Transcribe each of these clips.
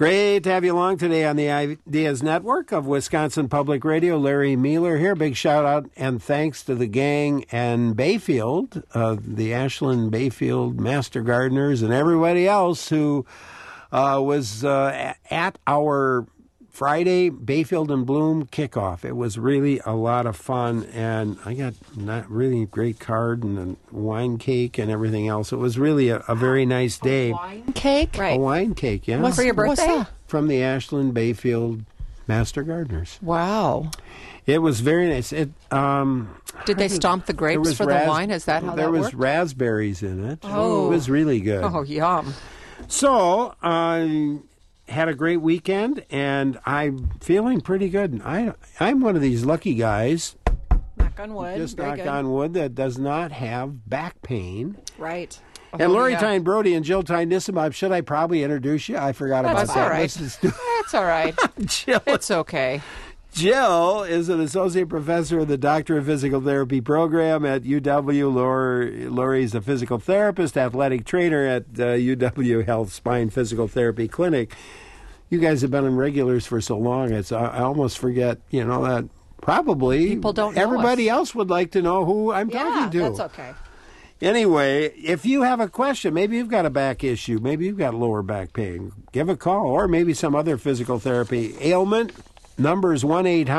Great to have you along today on the Ideas Network of Wisconsin Public Radio. Larry Mueller here. Big shout out and thanks to the gang and Bayfield, the Ashland Bayfield Master Gardeners and everybody else who was at our Friday Bayfield and Bloom kickoff. It was really a lot of fun, and I got a really great card and a wine cake and everything else. It was really a very nice day. A wine cake? Right. A wine cake, yeah. For your birthday? What's that? From the Ashland Bayfield Master Gardeners. Wow. It was very nice. Did they stomp the grapes for the wine? Is that how that worked? There was raspberries in it. Oh. It was really good. Oh, yum. So, had a great weekend, and I'm feeling pretty good. I'm one of these lucky guys. Knock on wood. Just knock on wood that does not have back pain. Right. And Lori Tyne Brody and Jill Tyne Nissenbaum, should I probably introduce you? I forgot about that. All right. That's all right. Jill, it's okay. Jill is an associate professor of the Doctor of Physical Therapy program at UW. Lori's a physical therapist, athletic trainer at UW Health Spine Physical Therapy Clinic. You guys have been in regulars for so long, I almost forget, that probably people don't know everybody us. Else would like to know who I'm talking to. That's okay. Anyway, if you have a question, maybe you've got a back issue, maybe you've got lower back pain, give a call, or maybe some other physical therapy ailment. Number is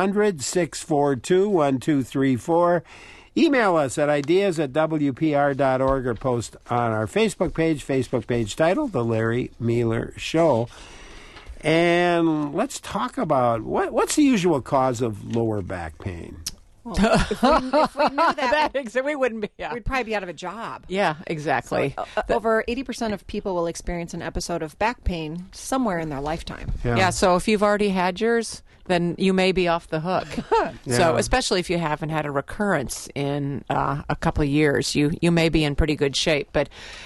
1-800-642-1234. Email us at ideas@wpr.org or post on our Facebook page titled The Larry Mueller Show. And let's talk about what's the usual cause of lower back pain? Well, if we knew that, we wouldn't be. Yeah. We'd probably be out of a job. Yeah, exactly. So, over 80% of people will experience an episode of back pain somewhere in their lifetime. Yeah, so if you've already had yours, then you may be off the hook. Yeah. So especially if you haven't had a recurrence in a couple of years, you may be in pretty good shape. But,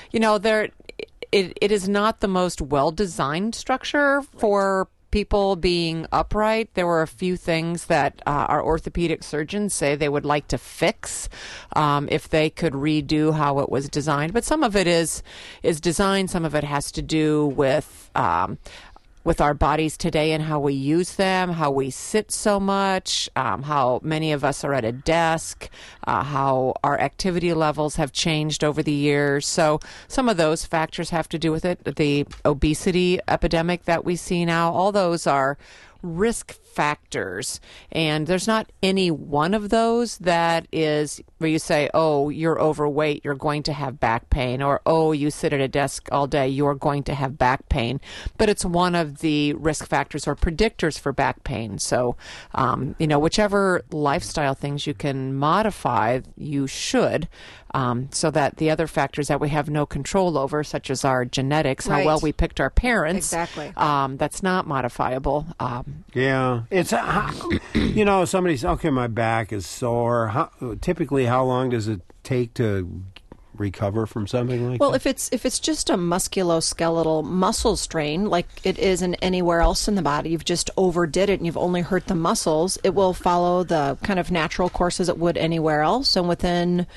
it is not the most well-designed structure for people being upright. There were a few things that our orthopedic surgeons say they would like to fix if they could redo how it was designed. But some of it is design. Some of it has to do with our bodies today and how we use them, how we sit so much, how many of us are at a desk, how our activity levels have changed over the years. So some of those factors have to do with it. The obesity epidemic that we see now, all those are risk factors, and there's not any one of those that is where you say, oh, you're overweight, you're going to have back pain, or oh, you sit at a desk all day, you're going to have back pain. But it's one of the risk factors or predictors for back pain. So whichever lifestyle things you can modify, you should, so that the other factors that we have no control over, such as our genetics, how well we picked our parents, exactly, that's not modifiable. Yeah. It's, somebody says, okay, my back is sore. Typically, how long does it take to recover from something like that? Well, if it's just a musculoskeletal muscle strain, like it is in anywhere else in the body, you've just overdid it and you've only hurt the muscles, it will follow the kind of natural course as it would anywhere else. And within,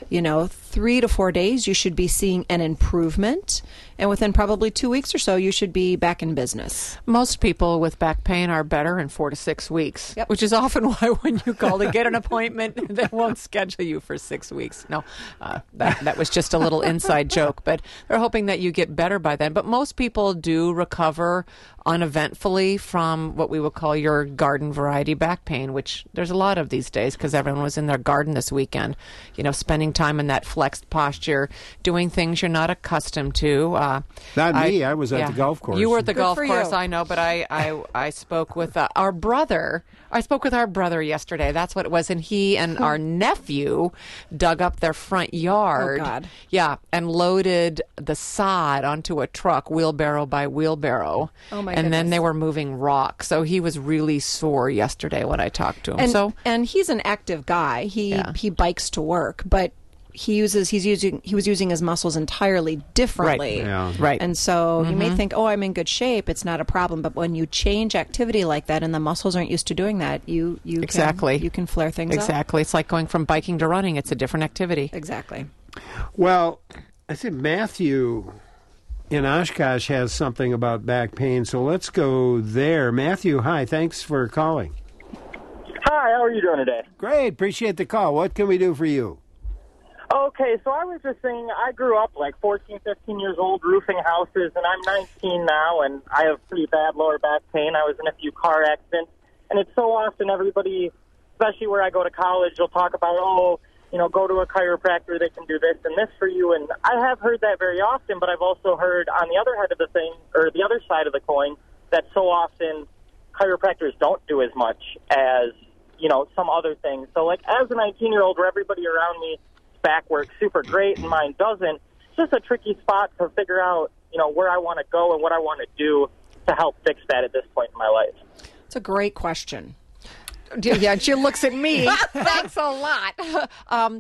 3 to 4 days, you should be seeing an improvement. And within probably 2 weeks or so, you should be back in business. Most people with back pain are better in 4 to 6 weeks, yep, which is often why when you call to get an appointment, they won't schedule you for 6 weeks. No, that was just a little inside joke, but they're hoping that you get better by then. But most people do recover uneventfully from what we would call your garden variety back pain, which there's a lot of these days because everyone was in their garden this weekend, spending time in that flexed posture, doing things you're not accustomed to. Not me. I was at the golf course. You were at the golf for course, you. I know, but I spoke with our brother. I spoke with our brother yesterday. That's what it was. And he and our nephew dug up their front yard. Oh, God. Yeah, and loaded the sod onto a truck, wheelbarrow by wheelbarrow. Oh, my And then goodness. they were moving rock. So he was really sore yesterday when I talked to him. And he's an active guy. He bikes to work, but he was using his muscles entirely differently. Right. Yeah. Right. And so you may think, oh, I'm in good shape, it's not a problem. But when you change activity like that and the muscles aren't used to doing that, you can flare things up. Exactly. It's like going from biking to running. It's a different activity. Exactly. Well, I said Matthew in Oshkosh has something about back pain, so let's go there. Matthew, hi, thanks for calling. Hi, how are you doing today? Great, appreciate the call. What can we do for you? Okay, so I was just saying, I grew up like 14, 15 years old roofing houses, and I'm 19 now, and I have pretty bad lower back pain. I was in a few car accidents, and it's so often everybody, especially where I go to college, will talk about, go to a chiropractor, they can do this and this for you, and I have heard that very often, but I've also heard on the other head of the thing, or the other side of the coin, that so often chiropractors don't do as much as, some other things. So, like, as a 19-year-old where everybody around me back works super great and mine doesn't, it's just a tricky spot to figure out, where I want to go and what I want to do to help fix that at this point in my life. It's a great question. Yeah, she looks at me. Thanks a lot.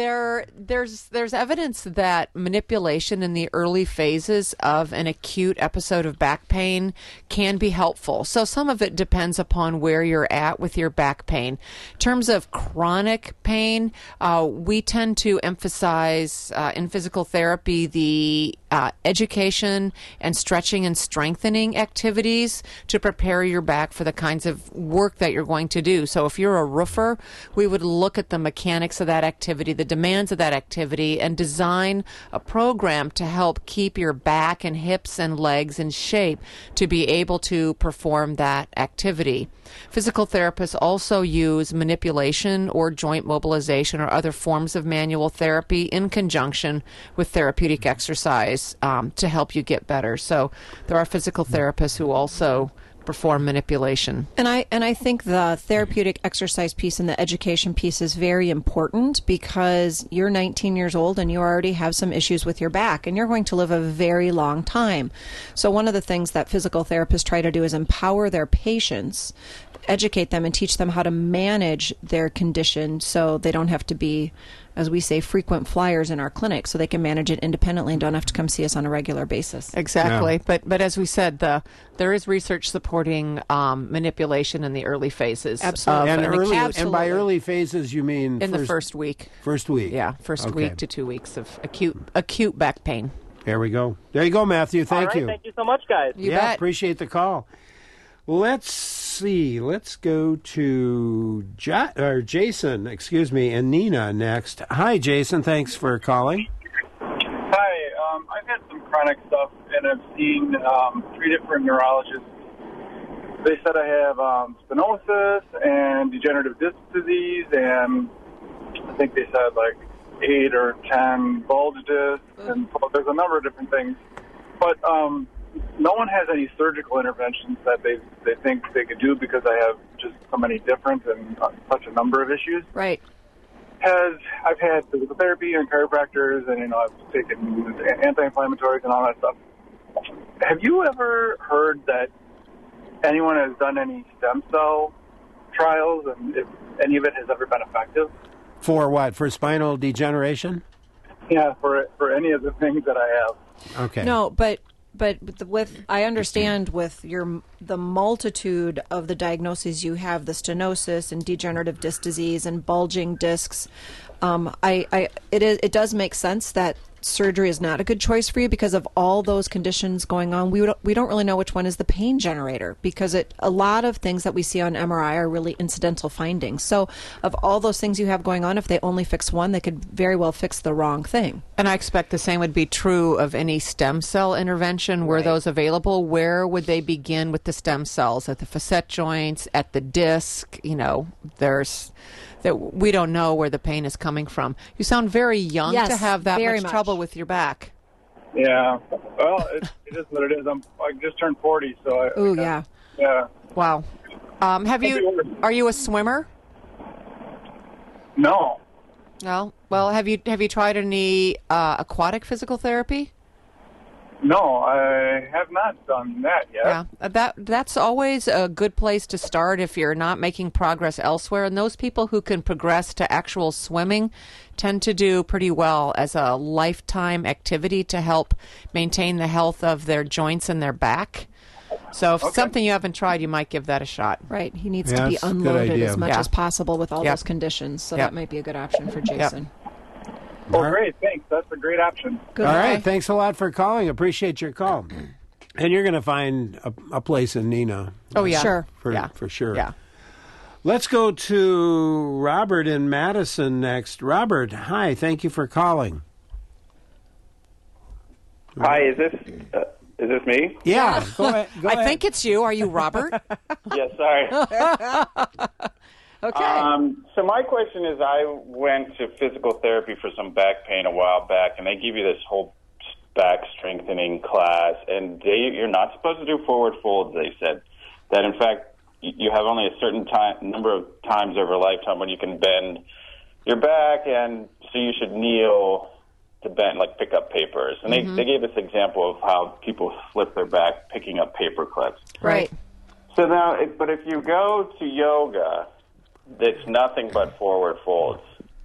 There's evidence that manipulation in the early phases of an acute episode of back pain can be helpful. So some of it depends upon where you're at with your back pain. In terms of chronic pain, we tend to emphasize in physical therapy the education and stretching and strengthening activities to prepare your back for the kinds of work that you're going to do. So if you're a roofer, we would look at the mechanics of that activity, the demands of that activity, and design a program to help keep your back and hips and legs in shape to be able to perform that activity. Physical therapists also use manipulation or joint mobilization or other forms of manual therapy in conjunction with therapeutic exercise to help you get better. So there are physical therapists who also perform manipulation. And I think the therapeutic exercise piece and the education piece is very important because you're 19 years old and you already have some issues with your back and you're going to live a very long time. So one of the things that physical therapists try to do is empower their patients, educate them and teach them how to manage their condition so they don't have to be, as we say, frequent flyers in our clinic, so they can manage it independently and don't have to come see us on a regular basis. Exactly. Yeah. But as we said, there is research supporting manipulation in the early phases. Absolutely. And by early phases, you mean in the first week. First week. Yeah, first week to 2 weeks of acute back pain. There we go. There you go, Matthew. Thank you. Thank you so much, guys. You bet. Appreciate the call. Let's see. Let's go to Jason, and Nina next. Hi, Jason. Thanks for calling. Hi. I've had some chronic stuff, and I've seen 3 different neurologists. They said I have stenosis and degenerative disc disease, and I think they said like 8 or 10 bulge discs, and there's a number of different things. But no one has any surgical interventions that they think they could do because I have just so many different and such a number of issues. Right. I've had physical therapy and chiropractors, and I've taken anti-inflammatories and all that stuff. Have you ever heard that anyone has done any stem cell trials, and if any of it has ever been effective? For what? For spinal degeneration? Yeah, for any of the things that I have. Okay. No, but I understand with the multitude of the diagnoses you have, the stenosis and degenerative disc disease and bulging discs, it does make sense that surgery is not a good choice for you because of all those conditions going on. We don't really know which one is the pain generator because a lot of things that we see on MRI are really incidental findings. So of all those things you have going on, if they only fix one, they could very well fix the wrong thing. And I expect the same would be true of any stem cell intervention. Were those available? Where would they begin with the stem cells? At the facet joints, at the disc? We don't know where the pain is coming from. You sound very young to have that much trouble with your back. Yeah. Well, it is what it is. I just turned 40, so yeah. Yeah. Wow. Are you a swimmer? No. No. Well, have you tried any aquatic physical therapy? No, I have not done that yet. Yeah, that's always a good place to start if you're not making progress elsewhere. And those people who can progress to actual swimming tend to do pretty well as a lifetime activity to help maintain the health of their joints and their back. So if it's something you haven't tried, you might give that a shot. Right. He needs to be unloaded as much as possible with all those conditions. So that might be a good option for Jason. Well, great. Thanks. That's a great option. Good. All right. Thanks a lot for calling. Appreciate your call. And you're going to find a place in Neenah. Oh, yeah. Sure. For sure. Yeah. Let's go to Robert in Madison next. Robert, hi. Thank you for calling. Hi, is this me? Yeah. Go ahead. I think it's you. Are you Robert? Yes, sorry. Okay. So my question is, I went to physical therapy for some back pain a while back, and they give you this whole back strengthening class, and you're not supposed to do forward folds. They said that, in fact, you have only a certain number of times over a lifetime when you can bend your back, and so you should kneel to bend, like pick up papers. And they gave this example of how people slip their back picking up paper clips. Right. So now, but if you go to yoga, it's nothing but forward folds.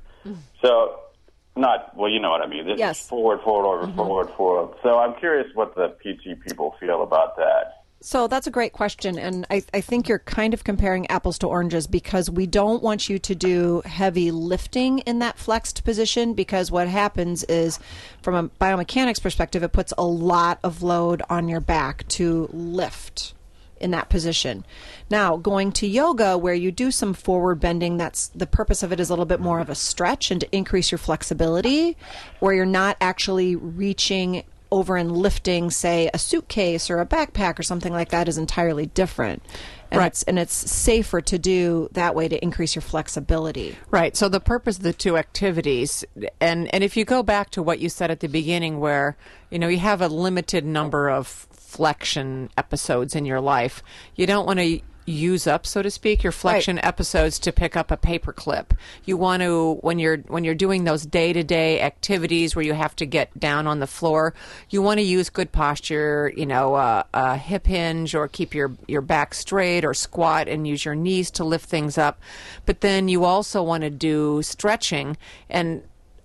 So, you know what I mean. This Yes. is forward fold over forward fold. So I'm curious what the PT people feel about that. So that's a great question, and I think you're kind of comparing apples to oranges, because we don't want you to do heavy lifting in that flexed position, because what happens is, from a biomechanics perspective, it puts a lot of load on your back to lift in that position. Now, going to yoga, where you do some forward bending, that's the purpose of it is a little bit more of a stretch and to increase your flexibility, where you're not actually reaching over and lifting, say, a suitcase or a backpack or something like that, is entirely different. And Right. it's safer to do that way to increase your flexibility. Right. So the purpose of the two activities, and if you go back to what you said at the beginning, where you have a limited number of flexion episodes in your life, you don't want to use up, so to speak, your flexion episodes to pick up a paper clip. You want to, when you're doing those day-to-day activities where you have to get down on the floor, you want to use good posture, a hip hinge, or keep your back straight, or squat and use your knees to lift things up. But then you also want to do stretching, and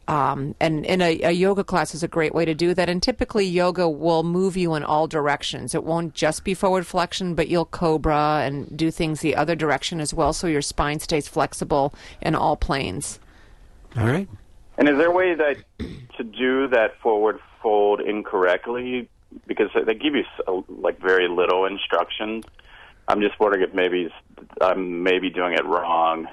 in a yoga class is a great way to do that. And typically yoga will move you in all directions. It won't just be forward flexion, but you'll cobra and do things the other direction as well, so your spine stays flexible in all planes. All right. And is there a way to do that forward fold incorrectly? Because they give you very little instruction. I'm just wondering if maybe I'm doing it wrong.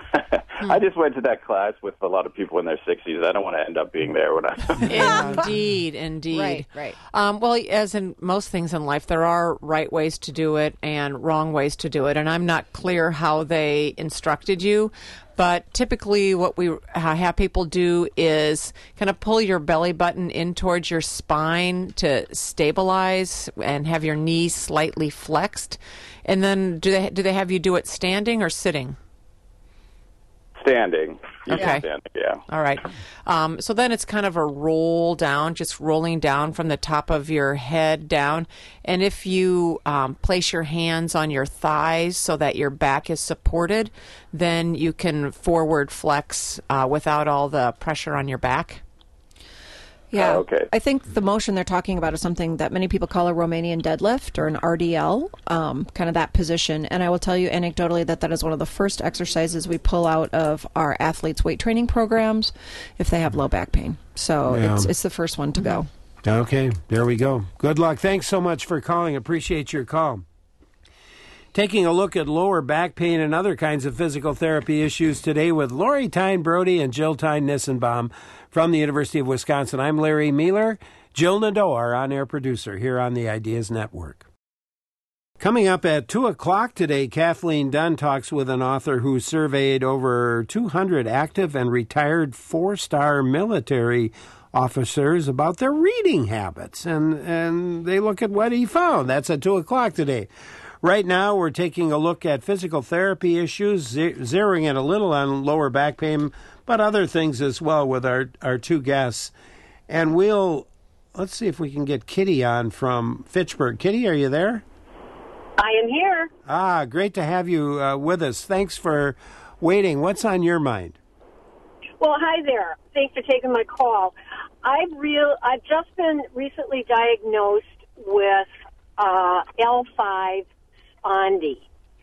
I just went to that class with a lot of people in their 60s. I don't want to end up being there when I... Indeed. Right. Well, as in most things in life, there are right ways to do it and wrong ways to do it. And I'm not clear how they instructed you. But typically what we have people do is kind of pull your belly button in towards your spine to stabilize and have your knees slightly flexed. And then do they have you do it standing or sitting? Standing. Okay. Standing, yeah. All right. So then it's kind of a roll down, just rolling down from the top of your head down. And if you place your hands on your thighs so that your back is supported, then you can forward flex without all the pressure on your back. Yeah. Okay. I think the motion they're talking about is something that many people call a Romanian deadlift, or an RDL, kind of that position. And I will tell you anecdotally that is one of the first exercises we pull out of our athletes' weight training programs if they have low back pain. So it's the first one to go. Okay, there we go. Good luck. Thanks so much for calling. Appreciate your call. Taking a look at lower back pain and other kinds of physical therapy issues today with Lori Tyne Brody and Jill Tyne Nissenbaum from the University of Wisconsin. I'm Larry Mueller. Jill Nadeau, our on-air producer here on the Ideas Network. Coming up at 2 o'clock today, Kathleen Dunn talks with an author who surveyed over 200 active and retired 4-star military officers about their reading habits, and they look at what he found. That's at 2 o'clock today. Right now, we're taking a look at physical therapy issues, zeroing in a little on lower back pain, but other things as well with our two guests. And let's see if we can get Kitty on from Fitchburg. Kitty, are you there? I am here. Great to have you with us. Thanks for waiting. What's on your mind? Well, hi there. Thanks for taking my call. I've just been recently diagnosed with L5 spondy.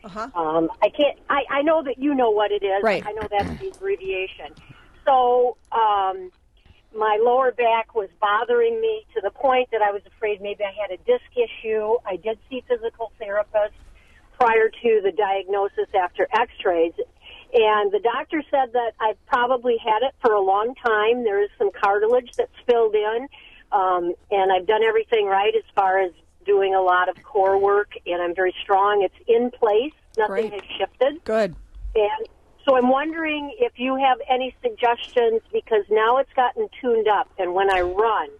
I know that you know what it is. Right. I know that's the abbreviation. So my lower back was bothering me to the point that I was afraid maybe I had a disc issue. I did see physical therapists prior to the diagnosis after x-rays. And the doctor said that I probably had it for a long time. There is some cartilage that's filled in. And I've done everything right as far as doing a lot of core work, and I'm very strong. It's in place. Nothing has shifted. Good. And so I'm wondering if you have any suggestions, because now it's gotten tuned up, and when I run,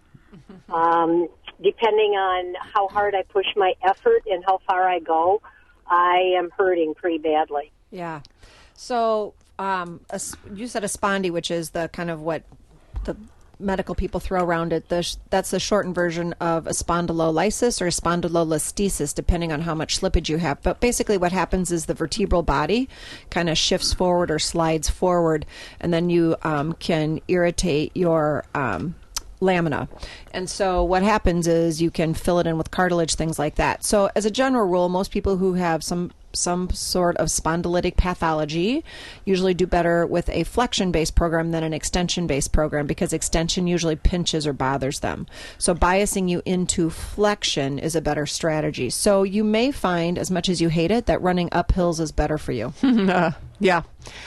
depending on how hard I push my effort and how far I go, I am hurting pretty badly. Yeah. So you said a spondy, which is the kind of what the medical people throw around it. That's the shortened version of a spondylolysis or a spondylolisthesis, depending on how much slippage you have. But basically what happens is the vertebral body kind of shifts forward or slides forward, and then you can irritate your lamina. And so what happens is you can fill it in with cartilage, things like that. So as a general rule, most people who have some sort of spondylitic pathology usually do better with a flexion-based program than an extension-based program, because extension usually pinches or bothers them. So biasing you into flexion is a better strategy. So you may find, as much as you hate it, that running up hills is better for you. Yeah.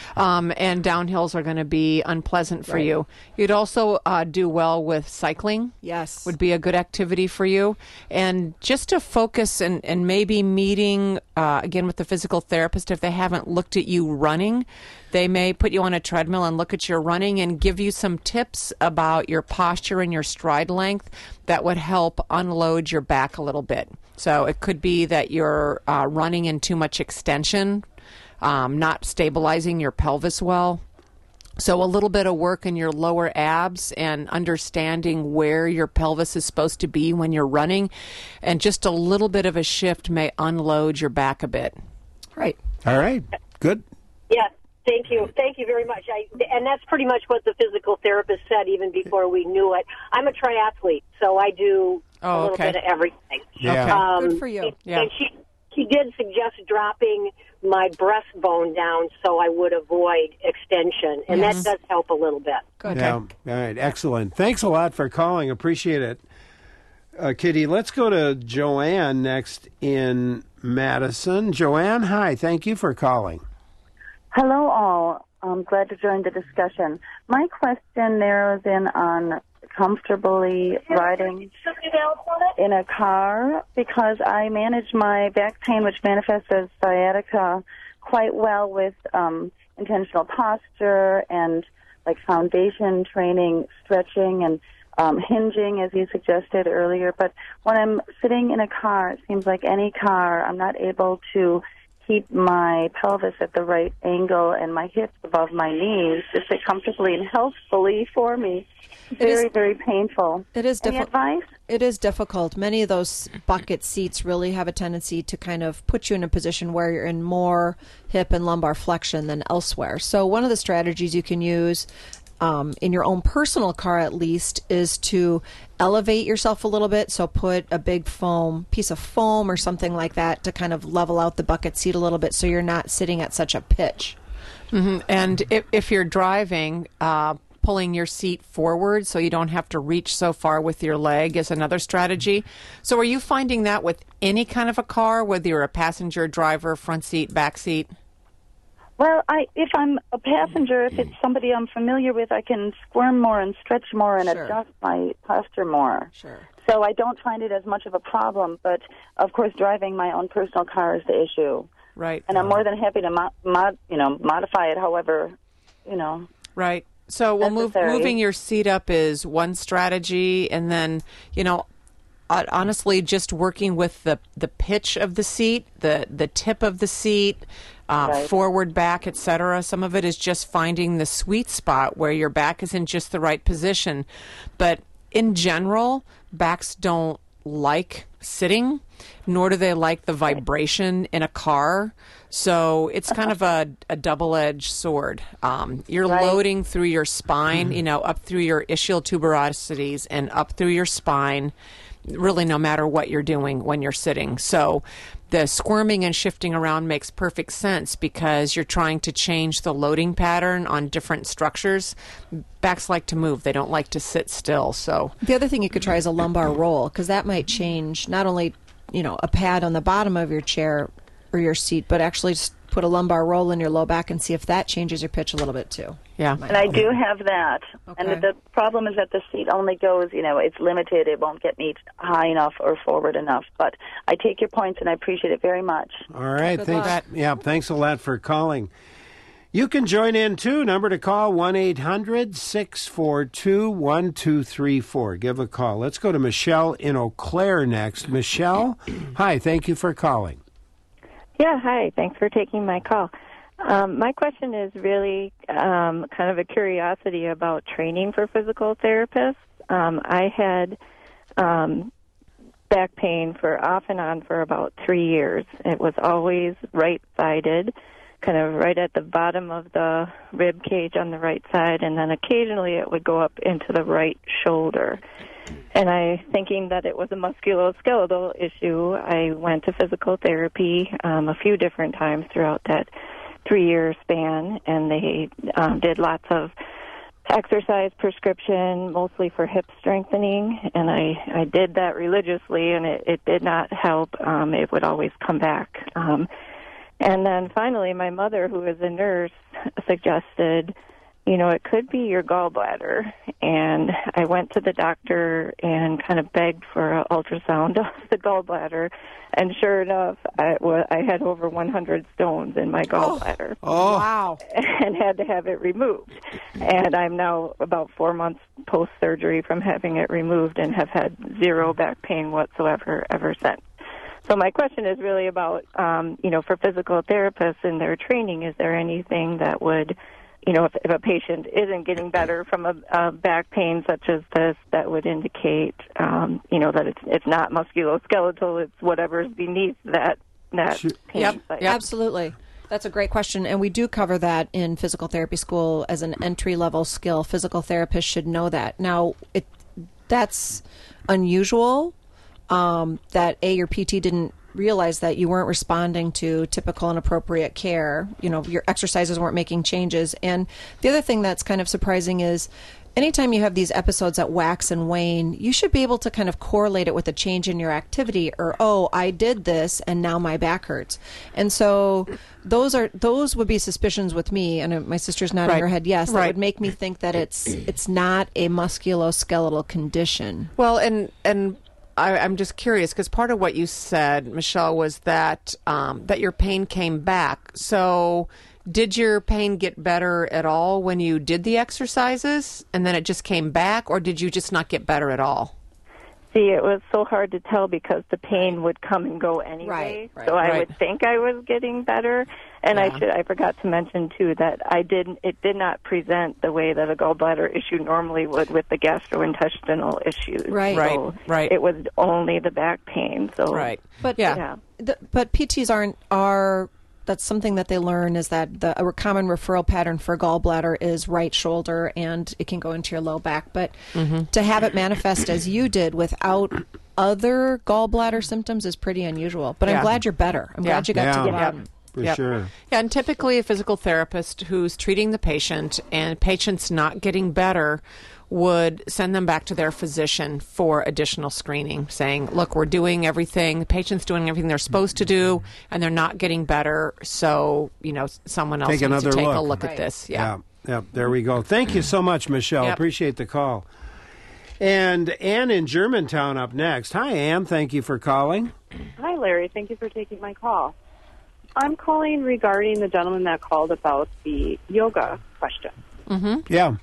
And downhills are going to be unpleasant for you. You'd also do well with cycling. Yes. Would be a good activity for you. And just to focus and maybe meeting, again, with the physical therapist, if they haven't looked at you running, they may put you on a treadmill and look at your running and give you some tips about your posture and your stride length that would help unload your back a little bit. So it could be that you're running in too much extension, not stabilizing your pelvis well. So a little bit of work in your lower abs and understanding where your pelvis is supposed to be when you're running, and just a little bit of a shift may unload your back a bit. Right. All right. Good. Yes. Thank you. Thank you very much. And that's pretty much what the physical therapist said even before we knew it. I'm a triathlete, so I do a little bit of everything. Yeah. Good for you. And she did suggest dropping my breastbone down so I would avoid extension, and that does help a little bit. Good. Yeah. All right. Excellent. Thanks a lot for calling. Appreciate it. Kitty, let's go to Joanne next in Madison. Joanne, hi. Thank you for calling. Hello, all. I'm glad to join the discussion. My question narrows in on comfortably riding in a car, because I manage my back pain, which manifests as sciatica, quite well with intentional posture and like foundation training, stretching, and hinging, as you suggested earlier. But when I'm sitting in a car, it seems like any car, I'm not able to keep my pelvis at the right angle and my hips above my knees to sit comfortably and healthfully for me. Very painful. It is Any advice? It is difficult. Many of those bucket seats really have a tendency to kind of put you in a position where you're in more hip and lumbar flexion than elsewhere. So one of the strategies you can use in your own personal car, at least, is to elevate yourself a little bit. So put a big piece of foam or something like that to kind of level out the bucket seat a little bit, so you're not sitting at such a pitch. Mm-hmm. And if you're driving, pulling your seat forward so you don't have to reach so far with your leg is another strategy. So are you finding that with any kind of a car, whether you're a passenger, driver, front seat, back seat? Well, if I'm a passenger, if it's somebody I'm familiar with, I can squirm more and stretch more and adjust my posture more. Sure. So I don't find it as much of a problem. But, of course, driving my own personal car is the issue. Right. And I'm more than happy to modify it however, Right. So moving your seat up is one strategy, and then, honestly, just working with the pitch of the seat, the tip of the seat, forward, back, etc. Some of it is just finding the sweet spot where your back is in just the right position. But in general, backs don't like sitting, nor do they like the vibration in a car. So it's kind of a double-edged sword. You're loading through your spine, up through your ischial tuberosities and up through your spine, really no matter what you're doing when you're sitting. So the squirming and shifting around makes perfect sense because you're trying to change the loading pattern on different structures. Backs like to move. They don't like to sit still. So the other thing you could try is a lumbar roll, because that might change not only, a pad on the bottom of your chair or your seat, but actually just put a lumbar roll in your low back and see if that changes your pitch a little bit too. Yeah. And I do have that. Okay. And the problem is that the seat only goes, it's limited. It won't get me high enough or forward enough. But I take your points, and I appreciate it very much. All right. Good Thanks. luck. Yeah, thanks a lot for calling. You can join in, too. Number to call, 1-800-642-1234. Give a call. Let's go to Michelle in Eau Claire next. Michelle, hi. Thank you for calling. Yeah, hi. Thanks for taking my call. My question is really kind of a curiosity about training for physical therapists. I had back pain off and on for about 3 years. It was always right-sided, kind of right at the bottom of the rib cage on the right side, and then occasionally it would go up into the right shoulder. And thinking that it was a musculoskeletal issue, I went to physical therapy a few different times throughout that 3-year span, and they did lots of exercise prescription, mostly for hip strengthening, and I did that religiously, and it did not help. It would always come back. And then finally, my mother, who is a nurse, suggested, it could be your gallbladder. And I went to the doctor and kind of begged for an ultrasound of the gallbladder. And sure enough, I had over 100 stones in my gallbladder. Oh, wow. And had to have it removed. And I'm now about 4 months post-surgery from having it removed and have had zero back pain whatsoever ever since. So my question is really about, for physical therapists in their training, is there anything that would, if a patient isn't getting better from a back pain such as this, that would indicate, that it's not musculoskeletal, it's whatever's beneath that pain site. Yep. Absolutely. That's a great question, and we do cover that in physical therapy school as an entry-level skill. Physical therapists should know that. Now, that's unusual. That your PT didn't realize that you weren't responding to typical and appropriate care. Your exercises weren't making changes. And the other thing that's kind of surprising is anytime you have these episodes that wax and wane, you should be able to kind of correlate it with a change in your activity, or, I did this and now my back hurts. And so those would be suspicions with me, and my sister's nodding her head yes, that would make me think that it's not a musculoskeletal condition. Well, and I'm just curious because part of what you said, Michelle, was that that your pain came back. So did your pain get better at all when you did the exercises and then it just came back, or did you just not get better at all? See, it was so hard to tell because the pain would come and go anyway. Right. So I would think I was getting better. And I forgot to mention too that it did not present the way that a gallbladder issue normally would with the gastrointestinal issues. Right. So it was only the back pain. So But but PTs are that's something that they learn, is that a common referral pattern for gallbladder is right shoulder, and it can go into your low back. But to have it manifest as you did without other gallbladder symptoms is pretty unusual. But I'm glad you're better. I'm glad you got to the bottom. For sure. Yeah, and typically a physical therapist who's treating the patient and patient's not getting better would send them back to their physician for additional screening, saying, look, we're doing everything, the patient's doing everything they're supposed to do, and they're not getting better, so, someone else needs to take a look at this. Yeah, there we go. Thank you so much, Michelle. Appreciate the call. And Ann in Germantown up next. Hi, Ann. Thank you for calling. Hi, Larry. Thank you for taking my call. I'm calling regarding the gentleman that called about the yoga question. Mm-hmm. Yeah.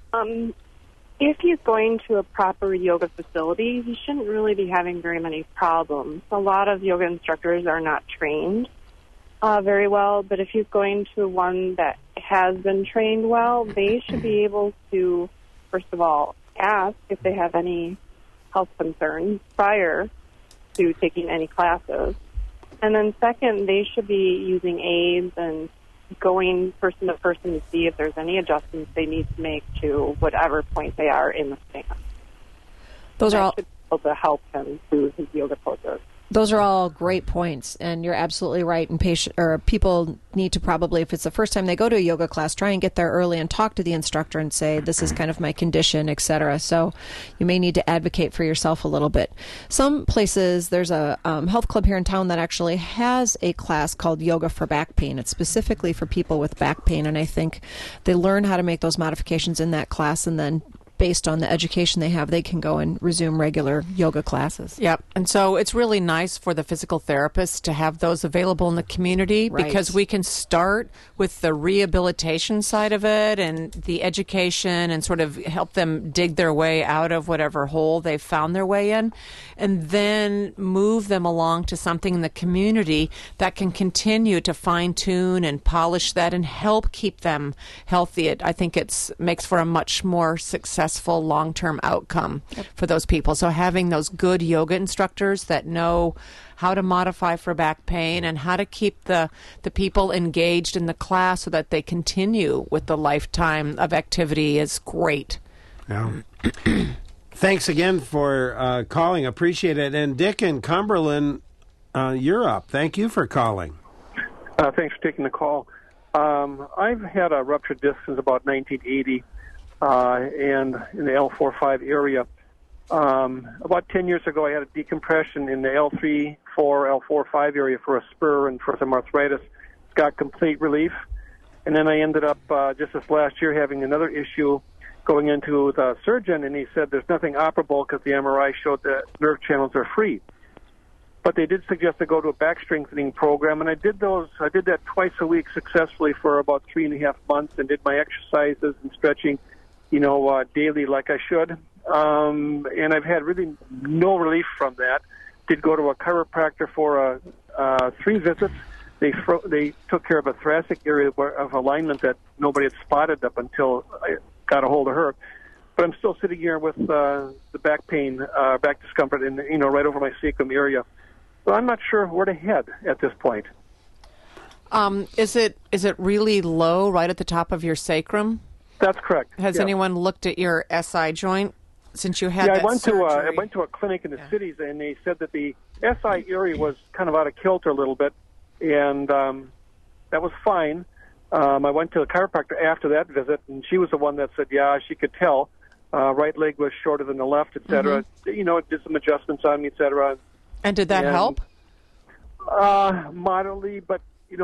If he's going to a proper yoga facility, he shouldn't really be having very many problems. A lot of yoga instructors are not trained very well, but if he's going to one that has been trained well, they should be able to, first of all, ask if they have any health concerns prior to taking any classes. And then second, they should be using aids and going person to person to see if there's any adjustments they need to make to whatever point they are in the stance. Those are all should be able to help him through his yoga poses. Those are all great points, and you're absolutely right. And people need to probably, if it's the first time they go to a yoga class, try and get there early and talk to the instructor and say, this is kind of my condition, etc. So you may need to advocate for yourself a little bit. Some places, there's a health club here in town that actually has a class called Yoga for Back Pain. It's specifically for people with back pain, and I think they learn how to make those modifications in that class, and then based on the education they have, they can go and resume regular yoga classes. Yep. And so it's really nice for the physical therapists to have those available in the community, because we can start with the rehabilitation side of it and the education and sort of help them dig their way out of whatever hole they've found their way in, and then move them along to something in the community that can continue to fine-tune and polish that and help keep them healthy. I think it makes for a much more successful long-term outcome for those people. So having those good yoga instructors that know how to modify for back pain and how to keep the people engaged in the class so that they continue with the lifetime of activity is great. Yeah. Thanks again for calling. Appreciate it. And Dick in Cumberland, you're up. Thank you for calling. Thanks for taking the call. I've had a ruptured disc since about 1980. And in the L4-5 area. About 10 years ago, I had a decompression in the L3-4, L4-5 area for a spur and for some arthritis. Got complete relief. And then I ended up just this last year having another issue going into the surgeon, and he said there's nothing operable because the MRI showed that nerve channels are free. But they did suggest to go to a back strengthening program, and I did that twice a week successfully for about 3.5 months and did my exercises and stretching daily like I should. And I've had really no relief from that. Did go to a chiropractor for 3 visits. They took care of a thoracic area of alignment that nobody had spotted up until I got a hold of her. But I'm still sitting here with the back pain, back discomfort, right over my sacrum area. So I'm not sure where to head at this point. Is it really low right at the top of your sacrum? That's correct. Has anyone looked at your SI joint since you had that surgery? I went to a clinic in the cities, and they said that the SI area was kind of out of kilter a little bit, and that was fine. I went to a chiropractor after that visit, and she was the one that said, yeah, she could tell. Right leg was shorter than the left, et cetera. Mm-hmm. It did some adjustments on me, et cetera. And did that help? Moderately, but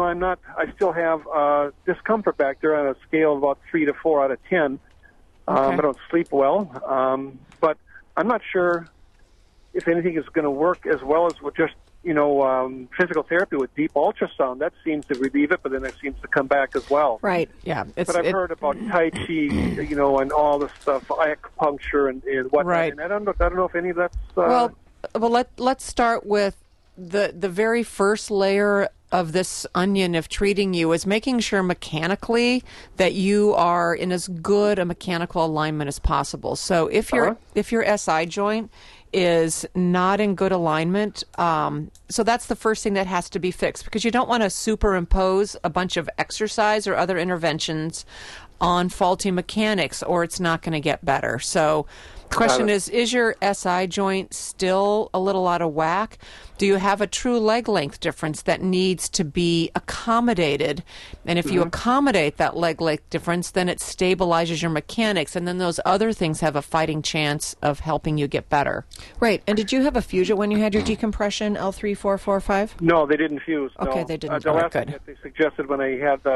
I still have discomfort back there on a scale of about 3 to 4 out of 10. I don't sleep well, but I'm not sure if anything is going to work as well as with just physical therapy with deep ultrasound. That seems to relieve it, but then it seems to come back as well. Right. Yeah. But I've heard about Tai Chi, and all this stuff, acupuncture and whatnot. Right. And I don't know if any of that's. Well, let's start with the very first layer of this onion of treating you is making sure mechanically that you are in as good a mechanical alignment as possible. So if your SI joint is not in good alignment, so that's the first thing that has to be fixed, because you don't want to superimpose a bunch of exercise or other interventions on faulty mechanics, or it's not going to get better. So the question is your SI joint still a little out of whack? Do you have a true leg length difference that needs to be accommodated? And if you accommodate that leg length difference, then it stabilizes your mechanics, and then those other things have a fighting chance of helping you get better. Right. And did you have a fusion when you had your decompression, L3, 4, 4, 5? No, they didn't fuse. Okay, no. They didn't. The last thing that they suggested when I had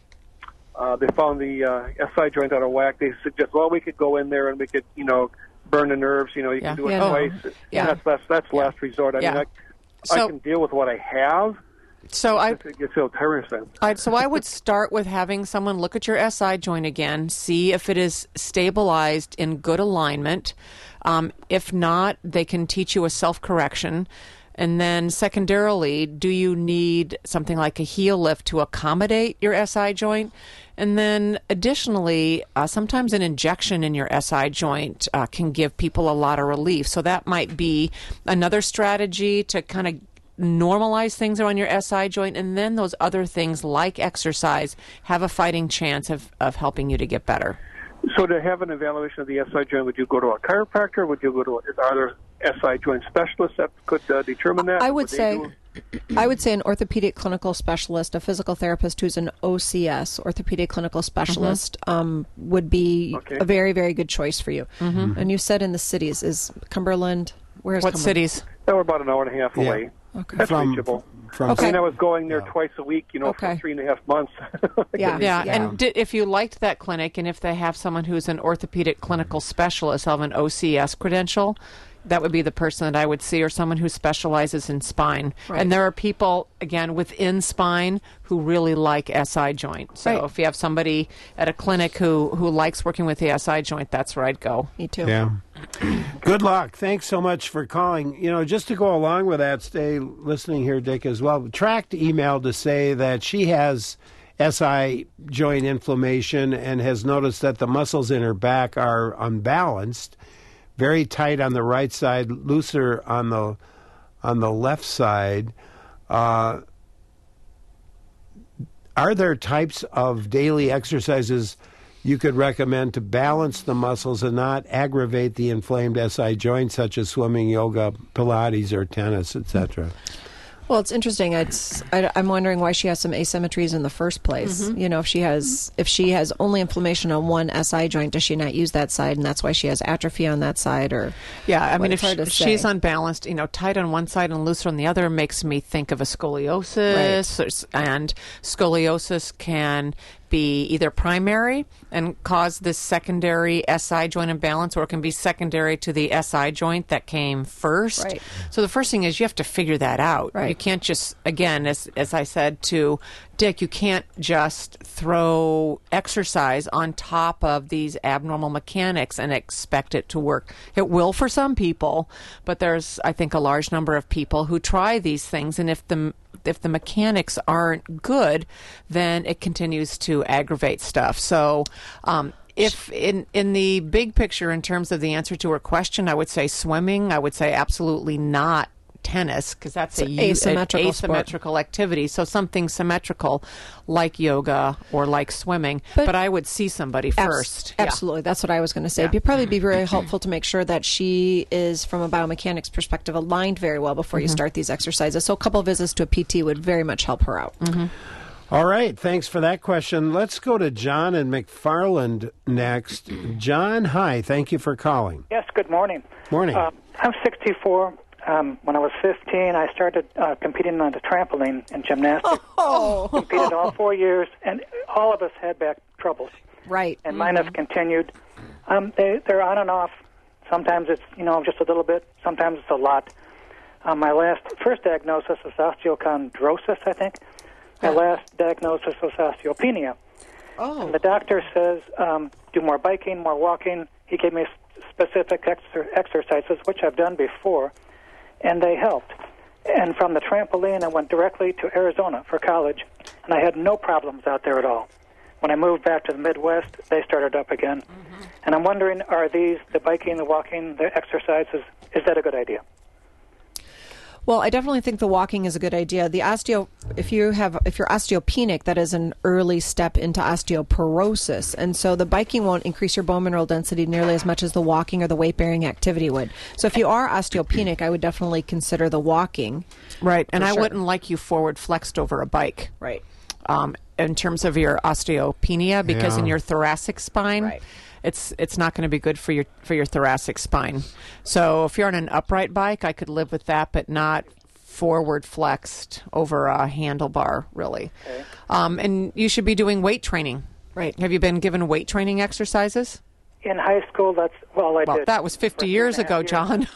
they found the SI joint out of whack, they suggested, well, we could go in there and we could, burn the nerves. You can do it twice. Yeah. That's last resort. I mean, I can deal with what I have. So it gets so tiresome. So I would start with having someone look at your SI joint again, see if it is stabilized in good alignment. If not, they can teach you a self-correction. And then secondarily, do you need something like a heel lift to accommodate your SI joint? And then additionally, sometimes an injection in your SI joint can give people a lot of relief. So that might be another strategy to kind of normalize things on your SI joint. And then those other things like exercise have a fighting chance of helping you to get better. So to have an evaluation of the SI joint, would you go to a chiropractor? Would you go to SI joint specialist that could determine that? I would say an orthopedic clinical specialist, a physical therapist who's an OCS, orthopedic clinical specialist, would be a very, very good choice for you. And you said in the cities, is Cumberland? Where's what Cumberland? cities? They were about an hour and a half away. Okay. That's reachable. Okay. I was going there twice a week, for 3.5 months. And if you liked that clinic, and if they have someone who's an orthopedic clinical specialist of an OCS credential, that would be the person that I would see, or someone who specializes in spine. Right. And there are people, again, within spine who really like SI joint. So if you have somebody at a clinic who likes working with the SI joint, that's where I'd go. Me too. Yeah. Good luck. Thanks so much for calling. Just to go along with that, stay listening here, Dick, as well. Tract emailed to say that she has SI joint inflammation and has noticed that the muscles in her back are unbalanced, very tight on the right side, looser on the left side. Are there types of daily exercises you could recommend to balance the muscles and not aggravate the inflamed SI joint, such as swimming, yoga, Pilates, or tennis, etc.? Well, it's interesting. I'm wondering why she has some asymmetries in the first place. If she has only inflammation on one SI joint, does she not use that side, and that's why she has atrophy on that side? Or if she's unbalanced, tight on one side and looser on the other, makes me think of a scoliosis, and scoliosis can be either primary and cause this secondary SI joint imbalance, or it can be secondary to the SI joint that came first. Right. So the first thing is you have to figure that out. Right. You can't just, again, as I said to Dick, you can't just throw exercise on top of these abnormal mechanics and expect it to work. It will for some people, but there's, I think, a large number of people who try these things, and if the mechanics aren't good, then it continues to aggravate stuff. So if in the big picture, in terms of the answer to her question, I would say swimming. I would say absolutely not tennis, because that's an asymmetrical activity. So something symmetrical like yoga or like swimming. But I would see somebody first. Absolutely. That's what I was going to say. It'd probably be very helpful to make sure that she is, from a biomechanics perspective, aligned very well before you start these exercises. So a couple of visits to a PT would very much help her out. All right. Thanks for that question. Let's go to John in McFarland next. John, hi. Thank you for calling. Yes, good morning. Morning. I'm 64. When I was 15, I started competing on the trampoline in gymnastics. Competed all 4 years, and all of us had back troubles. Right. And mine have continued. They're on and off. Sometimes it's, just a little bit. Sometimes it's a lot. My first diagnosis was osteochondrosis, I think. My last diagnosis was osteopenia. And the doctor says, do more biking, more walking. He gave me specific exercises, which I've done before, and they helped. And from the trampoline, I went directly to Arizona for college, and I had no problems out there at all. When I moved back to the Midwest, they started up again. And I'm wondering, are these, the biking, the walking, the exercises, is that a good idea? Well, I definitely think the walking is a good idea. If you're osteopenic, that is an early step into osteoporosis, and so the biking won't increase your bone mineral density nearly as much as the walking or the weight-bearing activity would. So if you are osteopenic, I would definitely consider the walking. Right, and I wouldn't like you forward flexed over a bike. Right. In terms of your osteopenia, because in your thoracic spine, it's not going to be good for your thoracic spine. So if you're on an upright bike, I could live with that, but not forward flexed over a handlebar, really. Okay. And you should be doing weight training. Right. Have you been given weight training exercises? In high school, I did. That was 50 years ago, John.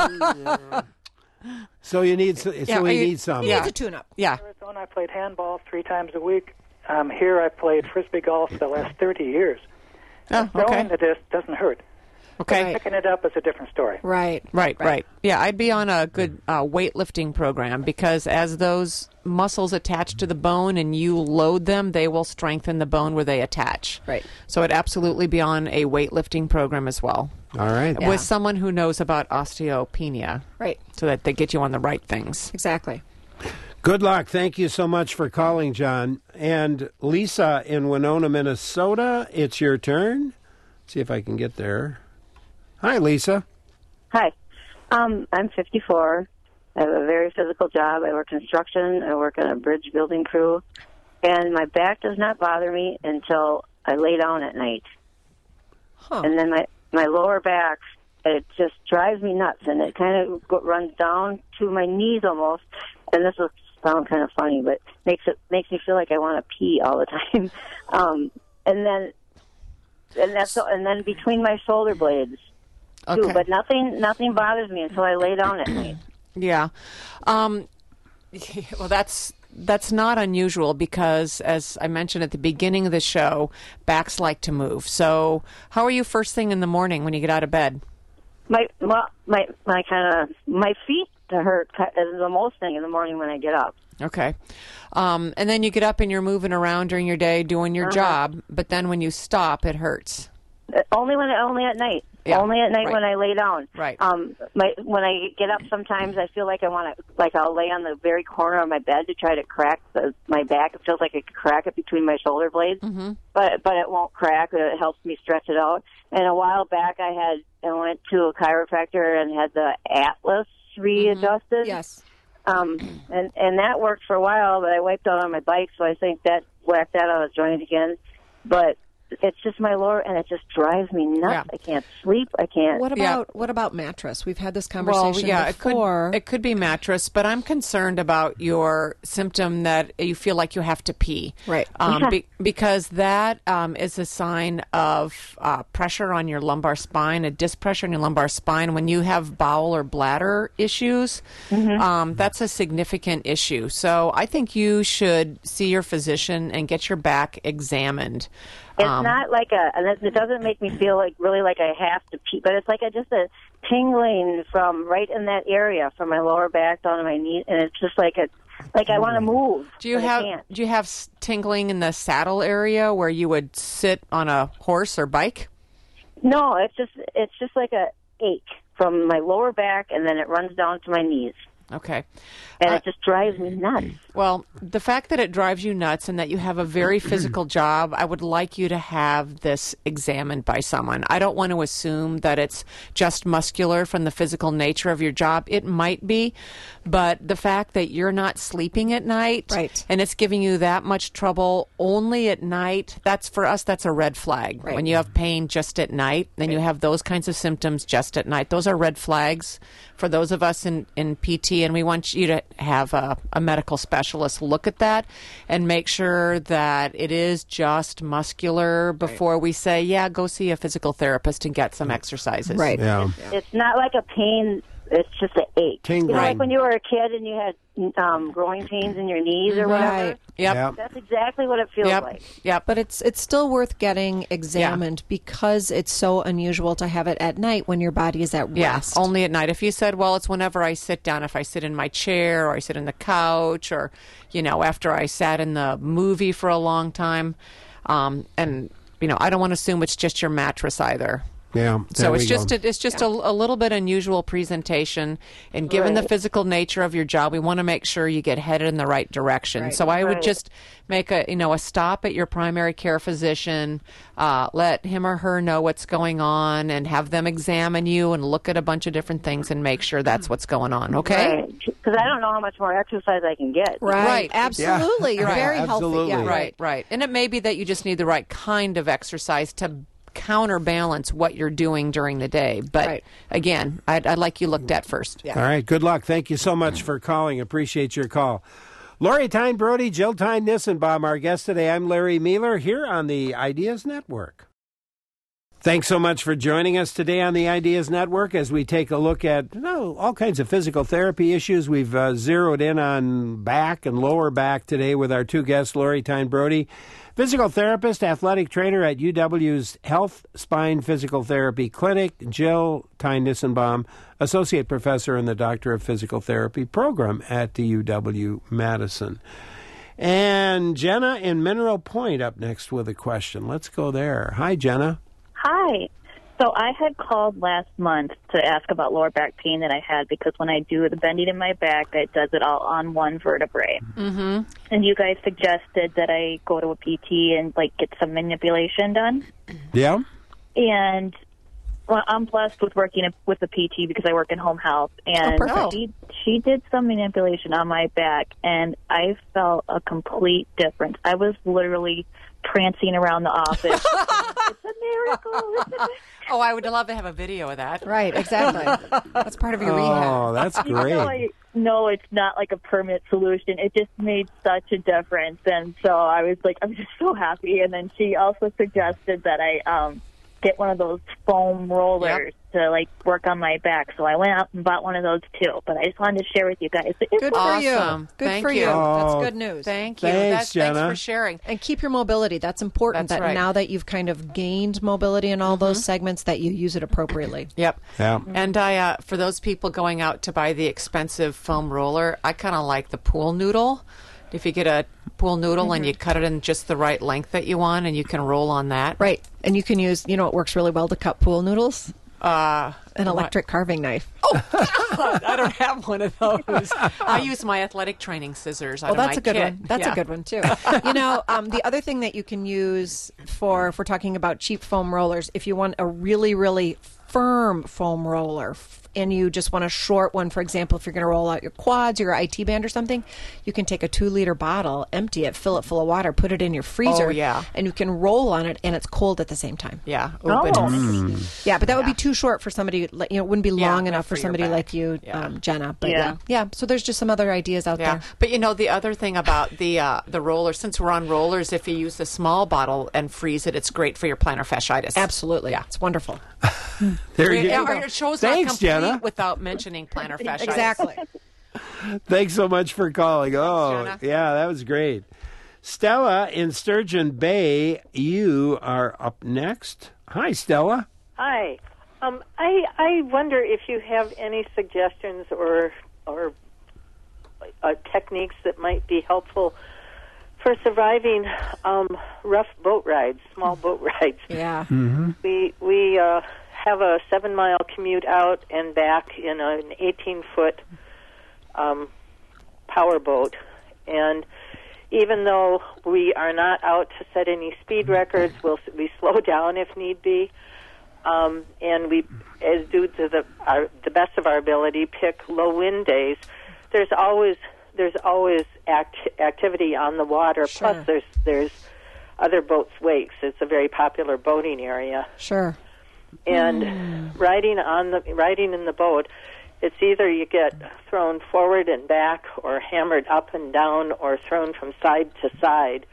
So you need some. You need a tune-up. Yeah. In Arizona, I played handball 3 times a week. Here, I played Frisbee golf the last 30 years. Throwing the disc doesn't hurt. Okay. Picking it up is a different story. Right. Yeah, I'd be on a good weightlifting program, because as those muscles attach to the bone and you load them, they will strengthen the bone where they attach. Right. So I'd absolutely be on a weightlifting program as well. All right. With someone who knows about osteopenia. Right. So that they get you on the right things. Exactly. Good luck. Thank you so much for calling, John. And Lisa in Winona, Minnesota, it's your turn. See if I can get there. Hi, Lisa. Hi. I'm 54. I have a very physical job. I work construction. I work on a bridge building crew. And my back does not bother me until I lay down at night. Huh. And then my lower back, it just drives me nuts. And it kind of runs down to my knees almost. And this will sound kind of funny, but makes me feel like I want to pee all the time. And then between my shoulder blades, too. Okay. But nothing bothers me until I lay down at night. Yeah. Well, that's not unusual because, as I mentioned at the beginning of the show, backs like to move. So how are you first thing in the morning when you get out of bed? My feet hurt the most thing in the morning when I get up. Okay. And then you get up and you're moving around during your day doing your job, but then when you stop, it hurts. Only at night. Yeah, only at night right. when I lay down. Right. When I get up, sometimes I feel like I want to, like I'll lay on the very corner of my bed to try to crack my back. It feels like I could crack it between my shoulder blades, but it won't crack. It helps me stretch it out. And a while back, I went to a chiropractor and had the Atlas readjusted. Yes. And that worked for a while, but I wiped out on my bike, so I think that whacked that out of joint again. But it's just my lower, and it just drives me nuts. Yeah. I can't sleep. I can't. What about mattress? We've had this conversation before. before. It could be mattress, but I'm concerned about your symptom that you feel like you have to pee. Right. Because that is a sign of pressure on your lumbar spine, a disc pressure on your lumbar spine. When you have bowel or bladder issues, that's a significant issue. So I think you should see your physician and get your back examined. It's not like and it doesn't make me feel like really like I have to pee, but it's like just a tingling from right in that area, from my lower back down to my knee, and it's just like I want to move. Do you have tingling in the saddle area where you would sit on a horse or bike? No, it's just like a ache from my lower back, and then it runs down to my knees. Okay. And it just drives me nuts. Well, the fact that it drives you nuts and that you have a very physical job, I would like you to have this examined by someone. I don't want to assume that it's just muscular from the physical nature of your job. It might be, but the fact that you're not sleeping at night and it's giving you that much trouble only at night, that's a red flag. Right. When you have pain just at night, then you have those kinds of symptoms just at night. Those are red flags for those of us in PT, and we want you to have a medical specialist look at that and make sure that it is just muscular before we say, yeah, go see a physical therapist and get some exercises. Right. Yeah. It's not like a pain. It's just an ache. Tingling. You know, like when you were a kid and you had growing pains in your knees or whatever. Right. Yep. That's exactly what it feels like. Yep. But it's still worth getting examined because it's so unusual to have it at night when your body is at rest. Yeah, only at night. If you said, well, it's whenever I sit down, if I sit in my chair or I sit in the couch or, after I sat in the movie for a long time. And, I don't want to assume it's just your mattress either. Yeah. So it's just a little bit unusual presentation, and given the physical nature of your job, we want to make sure you get headed in the right direction. Right. So I would just make a stop at your primary care physician, let him or her know what's going on, and have them examine you and look at a bunch of different things and make sure that's what's going on. Okay? Because I don't know how much more exercise I can get. Right. Absolutely. Yeah. You're very Absolutely. healthy. Yeah. Right. And it may be that you just need the right kind of exercise to counterbalance what you're doing during the day. But again, I'd like you looked at first. Yeah. All right. Good luck. Thank you so much for calling. Appreciate your call. Lori Tyne Brody, Jill Tyne Nissenbaum, our guest today. I'm Larry Mueller here on the Ideas Network. Thanks so much for joining us today on the Ideas Network as we take a look at all kinds of physical therapy issues. We've zeroed in on back and lower back today with our two guests, Lori Tyne Brody, physical therapist, athletic trainer at UW's Health Spine Physical Therapy Clinic, Jill Tyne Nissenbaum, associate professor in the Doctor of Physical Therapy program at the UW-Madison. And Jenna in Mineral Point up next with a question. Let's go there. Hi, Jenna. Hi. So I had called last month to ask about lower back pain that I had because when I do the bending in my back, it does it all on one vertebrae. Mm-hmm. And you guys suggested that I go to a PT and get some manipulation done. Yeah. And Well, I'm blessed with working with a PT because I work in home health, and she did some manipulation on my back, and I felt a complete difference. I was literally prancing around the office. It's a miracle. Oh, I would love to have a video of that. Right, exactly. That's part of your rehab. Oh, that's great. No, it's not like a permanent solution. It just made such a difference, and so I was just so happy. And then she also suggested that I get one of those foam rollers to like work on my back. So I went out and bought one of those too. But I just wanted to share with you guys. It's good for you. Good Thank for you. you. That's Oh, good news. Thank you. Thanks, Jenna. Thanks for sharing. And keep your mobility. That's important. That's right. Now that you've kind of gained mobility in all those segments, that you use it appropriately. Yep. Yeah. And I, for those people going out to buy the expensive foam roller, I kind of like the pool noodle. If you get a pool noodle and you cut it in just the right length that you want, and you can roll on that. Right. And you can use, it works really well to cut pool noodles? An electric carving knife. I don't have one of those. I use my athletic training scissors. Well, that's a good one. That's a good one, too. The other thing that you can use if we're talking about cheap foam rollers, if you want a really, really firm foam roller and you just want a short one, for example, if you're going to roll out your quads or your IT band or something, you can take a 2-liter bottle, empty it, fill it full of water, put it in your freezer, and you can roll on it, and it's cold at the same time. Yeah. Yeah, but that would be too short for somebody, it wouldn't be long enough for somebody like you, Jenna. But yeah, so there's just some other ideas out there. But the other thing about the roller, since we're on rollers, if you use the small bottle and freeze it, it's great for your plantar fasciitis. Absolutely. Yeah. It's wonderful. There you go. Our show's Thanks, not complete Jenna. without mentioning plantar fasciitis. Exactly. Thanks so much for calling. Oh, Jenna. yeah, that was great. Stella in Sturgeon Bay, you are up next. Hi, Stella. Hi. I wonder if you have any suggestions or techniques that might be helpful for surviving rough boat rides, small boat rides. Yeah. Mm-hmm. We have a 7-mile commute out and back in an 18-foot power boat, and even though we are not out to set any speed records, we slow down if need be, and we, as due to the best of our ability, pick low wind days. There's always activity on the water. Sure. Plus, there's other boats' wakes. It's a very popular boating area. Sure. And riding in the boat, it's either you get thrown forward and back, or hammered up and down, or thrown from side to side.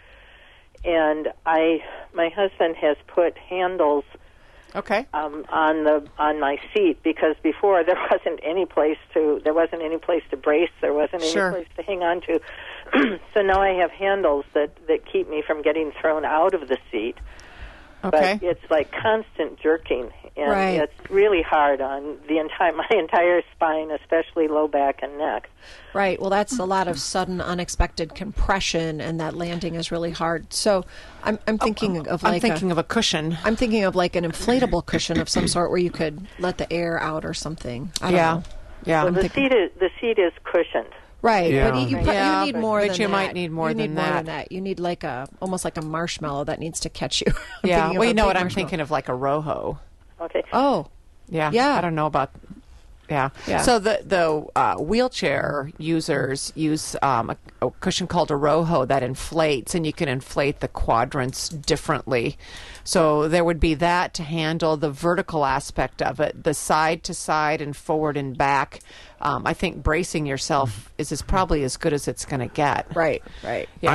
And my husband has put handles. Okay. On my seat, because before there wasn't any place to brace, there wasn't any place to hang on to. So now I have handles that keep me from getting thrown out of the seat. Okay. But it's like constant jerking, and it's really hard on my entire spine, especially low back and neck. Right. Well, that's a lot of sudden, unexpected compression, and that landing is really hard. So, I'm thinking of like a cushion. I'm thinking of like an inflatable cushion of some sort where you could let the air out or something. I don't know. Yeah. Well, the seat is cushioned. Right, Yeah. but you need more than that. But you might need more than that. You need like almost like a marshmallow that needs to catch you. Yeah, well, you know what? I'm thinking of like a roho. Okay. Oh. Yeah. Yeah. I don't know about... Yeah. So the wheelchair users use a cushion called a roho that inflates, and you can inflate the quadrants differently. So there would be that to handle the vertical aspect of it, the side to side and forward and back. I think bracing yourself is probably as good as it's going to get. Right. Yeah.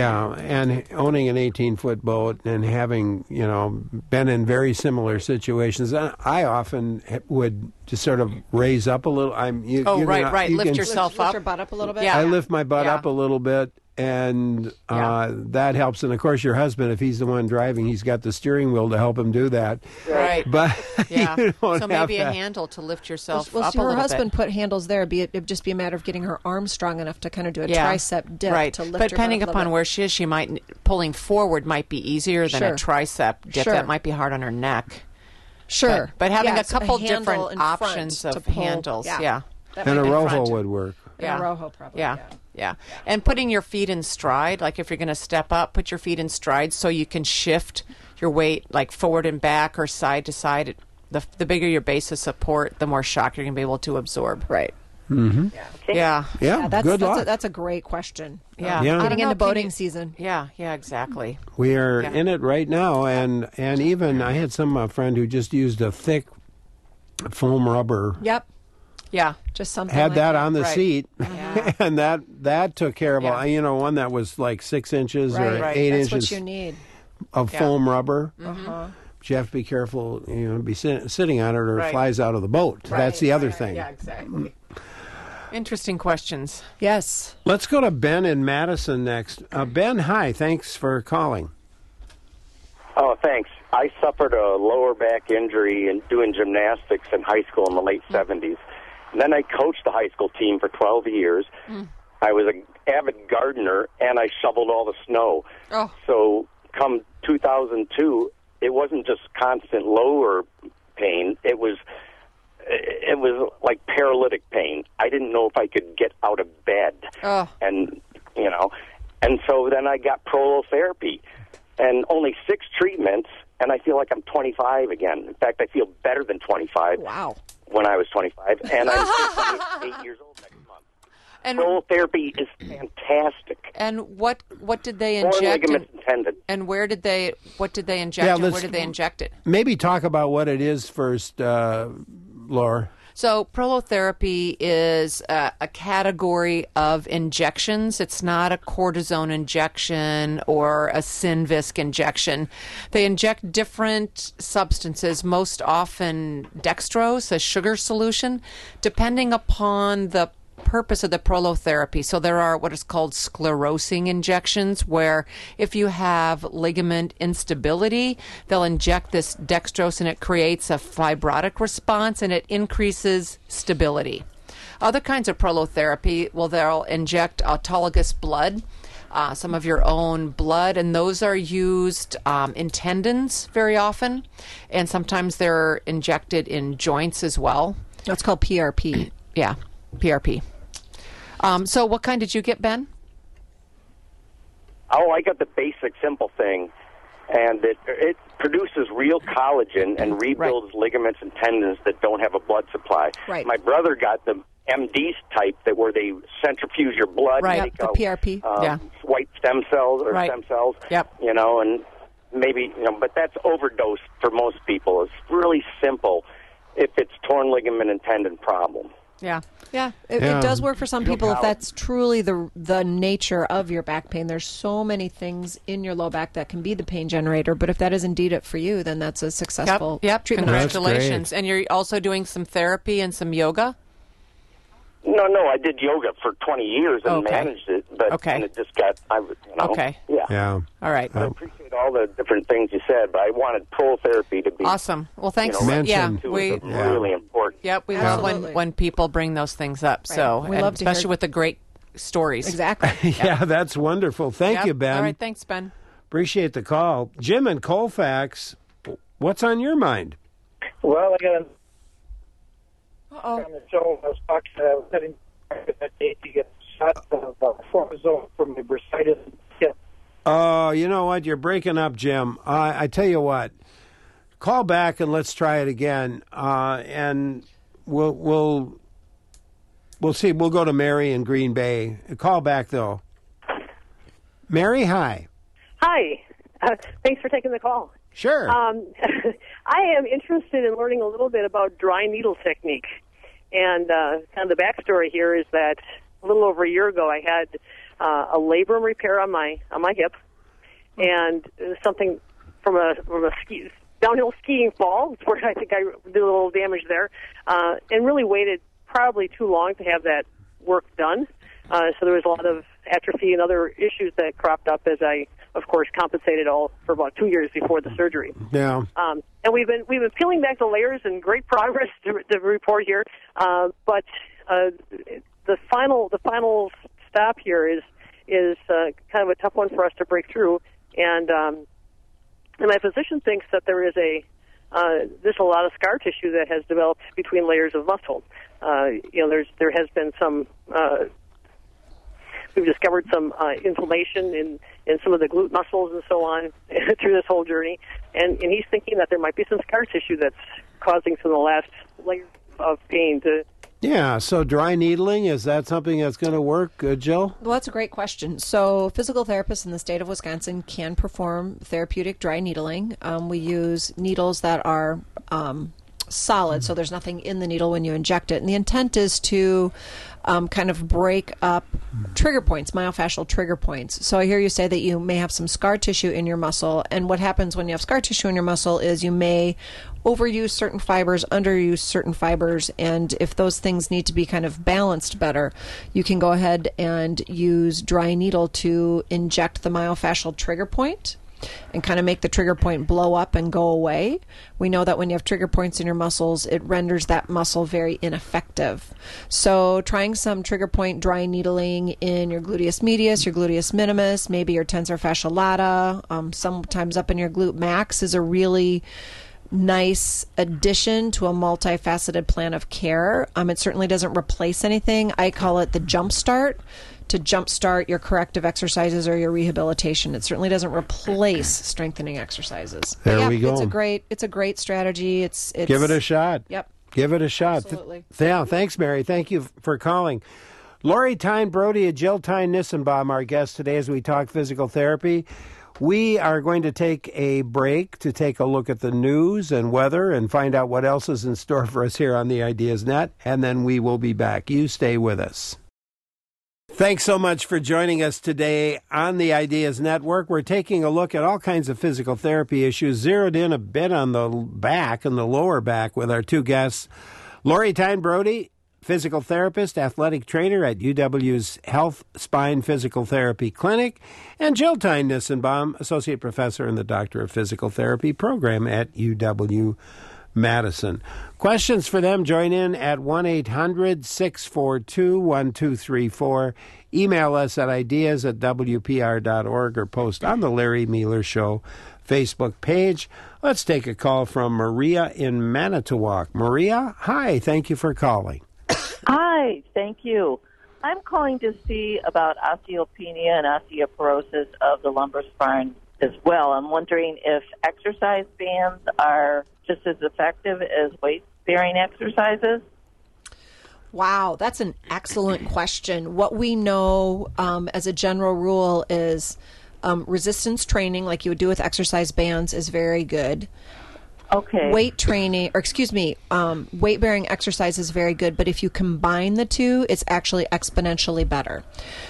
And owning an 18-foot boat and having, been in very similar situations, I often would just sort of raise up a little. Lift yourself up. Lift your butt up a little bit. Yeah. I lift my butt up a little bit, and that helps. And of course, your husband, if he's the one driving, he's got the steering wheel to help him do that. Right. But you don't so have maybe a that. handle to lift yourself Well, up see, a her little husband bit. put handles there. It'd just be a matter of getting her arms strong enough to kind of do a tricep dip to lift her But butt depending up a upon little where she is, pulling forward might be easier than a tricep dip. Sure. That might be hard on her neck. Sure. But having a Yes, couple handle different in front options to of pull. handles. Yeah. And a roho would work. Yeah. A roho probably. Yeah. And putting your feet in stride, like if you're going to step up, put your feet in stride so you can shift your weight like forward and back or side to side the bigger your base of support, the more shock you're going to be able to absorb. Right. Mm-hmm. Yeah. Good luck. That's a great question. Yeah. Yeah. Getting into boating season. Yeah, exactly. We are in it right now, and even I had some friend who just used a thick foam rubber. Yep. Yeah. Just something Had like that on the Right. seat, and that took care of one that was like 6 inches or Right. 8 That's inches what you need. of foam rubber. Uh-huh. But you have to be careful, be sitting on it, or it Right. flies out of the boat. That's the other thing. Yeah, exactly. Interesting questions. Yes. Let's go to Ben in Madison next. Ben, hi. Thanks for calling. Oh, thanks. I suffered a lower back injury in doing gymnastics in high school in the late 70s. And then I coached the high school team for 12 years. I was an avid gardener, and I shoveled all the snow. Oh. So come 2002, it wasn't just constant lower pain. It was like paralytic pain. I didn't know if I could get out of bed. Oh. And so then I got prolotherapy, and only 6 treatments, and I feel like I'm 25 again. In fact, I feel better than 25. Wow. When I was 25, and I'm 8 years old next month. And prolotherapy is fantastic. And what did they Torn inject? ligaments and tendons. And what did they inject? Yeah, and let's- where did they inject it? Maybe talk about what it is first, Laura. So prolotherapy is a category of injections. It's not a cortisone injection or a Synvisc injection. They inject different substances, most often dextrose, a sugar solution, depending upon the purpose of the prolotherapy. So there are what is called sclerosing injections, where if you have ligament instability, they'll inject this dextrose and it creates a fibrotic response and it increases stability. Other kinds of prolotherapy, well, they'll inject autologous blood, some of your own blood, and those are used in tendons very often, and sometimes they're injected in joints as well. That's called PRP. Yeah, PRP. So what kind did you get, Ben? Oh, I got the basic simple thing, and it produces real collagen and rebuilds ligaments and tendons that don't have a blood supply. Right. My brother got the MD's type, where they centrifuge your blood. Right, and the PRP. White stem cells or stem cells. Yep. And maybe, but that's overdosed for most people. It's really simple if it's torn ligament and tendon problem. Yeah. Yeah, it does work for some people if that's truly the nature of your back pain. There's so many things in your low back that can be the pain generator, but if that is indeed it for you, then that's a successful treatment. Congratulations. And you're also doing some therapy and some yoga? No, I did yoga for 20 years and managed it, but and it just got, Okay. Yeah. All right. I appreciate all the different things you said, but I wanted prolotherapy to be awesome. Well, thanks. Really important. Yep, we love when people bring those things up. Right. So, We and love to especially hear- with the great stories. Exactly. Yeah, that's wonderful. Thank you, Ben. All right, thanks, Ben. Appreciate the call. Jim in Colfax, what's on your mind? Well, I got on the show. I was talking. I was heading that day to get shots of cortisone from my bursitis hip. Oh, you know what? You're breaking up, Jim. I tell you what. Call back and let's try it again. And we'll see. We'll go to Mary in Green Bay. Call back though. Mary, hi. Hi. Thanks for taking the call. Sure. I am interested in learning a little bit about dry needle technique. And kind of the backstory here is that a little over a year ago, I had a labrum repair on my hip, and it was something from a downhill skiing fall, where I think I did a little damage there, and really waited probably too long to have that work done. So there was a lot of atrophy and other issues that cropped up as I, of course, compensated all for about 2 years before the surgery. Yeah. And we've been peeling back the layers and great progress to report here. But the final stop here is kind of a tough one for us to break through. And my physician thinks that there's a lot of scar tissue that has developed between layers of muscle. There has been some we've discovered some inflammation in some of the glute muscles and so on through this whole journey. And he's thinking that there might be some scar tissue that's causing some of the last layer of pain to. Yeah, so dry needling, is that something that's going to work, Jill? Well, that's a great question. So physical therapists in the state of Wisconsin can perform therapeutic dry needling. We use needles that are solid, so there's nothing in the needle when you inject it. And the intent is to kind of break up trigger points, myofascial trigger points. So I hear you say that you may have some scar tissue in your muscle, and what happens when you have scar tissue in your muscle is you may overuse certain fibers, underuse certain fibers, and if those things need to be kind of balanced better, you can go ahead and use dry needle to inject the myofascial trigger point and kind of make the trigger point blow up and go away. We know that when you have trigger points in your muscles, it renders that muscle very ineffective. So trying some trigger point dry needling in your gluteus medius, your gluteus minimus, maybe your tensor fasciae lata, sometimes up in your glute max is a really nice addition to a multifaceted plan of care. It certainly doesn't replace anything. I call it the jump start, to jumpstart your corrective exercises or your rehabilitation. It certainly doesn't replace strengthening exercises. There we go. It's a great strategy. It's give it a shot. Yep. Give it a shot. Absolutely. Yeah, thanks, Mary. Thank you for calling. Lori Tyne Brody and Jill Tyne Nissenbaum, our guests today as we talk physical therapy. We are going to take a break to take a look at the news and weather and find out what else is in store for us here on the Ideas Net, and then we will be back. You stay with us. Thanks so much for joining us today on the Ideas Network. We're taking a look at all kinds of physical therapy issues, zeroed in a bit on the back and the lower back with our two guests, Lori Tyne Brody, physical therapist, athletic trainer at UW's Health Spine Physical Therapy Clinic, and Jill Tyne Nissenbaum, associate professor in the Doctor of Physical Therapy program at UW-Madison. Questions for them, join in at 1-800-642-1234. Email us at ideas@wpr.org or post on the Larry Miller Show Facebook page. Let's take a call from Maria in Manitowoc. Maria, hi, thank you for calling. Hi, thank you. I'm calling to see about osteopenia and osteoporosis of the lumbar spine as well. I'm wondering if exercise bands are just as effective as weight-bearing exercises. Wow, that's an excellent question. What we know as a general rule is resistance training, like you would do with exercise bands, is very good. Okay. Weight-bearing exercise is very good, but if you combine the two, it's actually exponentially better.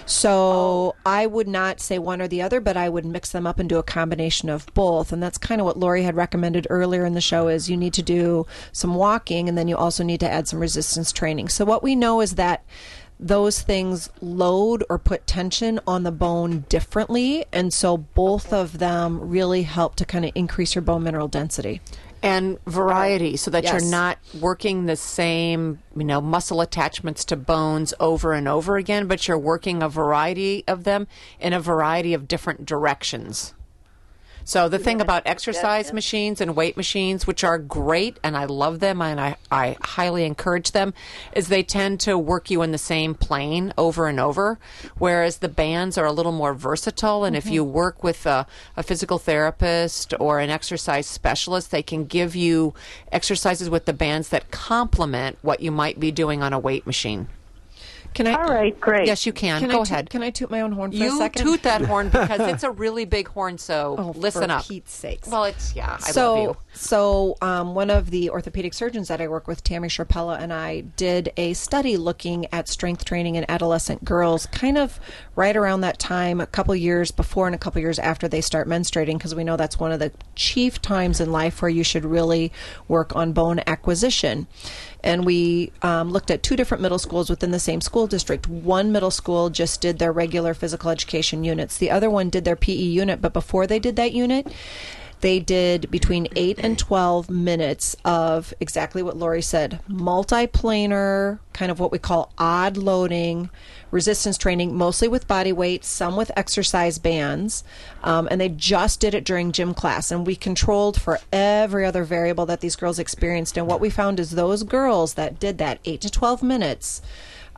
So I would not say one or the other, but I would mix them up and do a combination of both. And that's kind of what Lori had recommended earlier in the show, is you need to do some walking, and then you also need to add some resistance training. So what we know is that those things load or put tension on the bone differently, and so both of them really help to kind of increase your bone mineral density. And variety, so that Yes. you're not working the same, muscle attachments to bones over and over again, but you're working a variety of them in a variety of different directions. So the thing about exercise machines and weight machines, which are great, and I love them, and I highly encourage them, is they tend to work you in the same plane over and over, whereas the bands are a little more versatile, and if you work with a physical therapist or an exercise specialist, they can give you exercises with the bands that complement what you might be doing on a weight machine. Can I? All right, great. Yes, you can. Go ahead. Can I toot my own horn for a You second? toot that horn because it's a really big horn, so listen for up. Pete's sakes. Well, I love you. So one of the orthopedic surgeons that I work with, Tammy Sharpella, and I did a study looking at strength training in adolescent girls kind of right around that time, a couple years before and a couple years after they start menstruating, because we know that's one of the chief times in life where you should really work on bone acquisition. And we looked at two different middle schools within the same school district. One middle school just did their regular physical education units. The other one did their PE unit, but before they did that unit, they did between 8 and 12 minutes of exactly what Lori said, multiplanar, kind of what we call odd loading, resistance training, mostly with body weight, some with exercise bands, and they just did it during gym class. And we controlled for every other variable that these girls experienced. And what we found is those girls that did that 8 to 12 minutes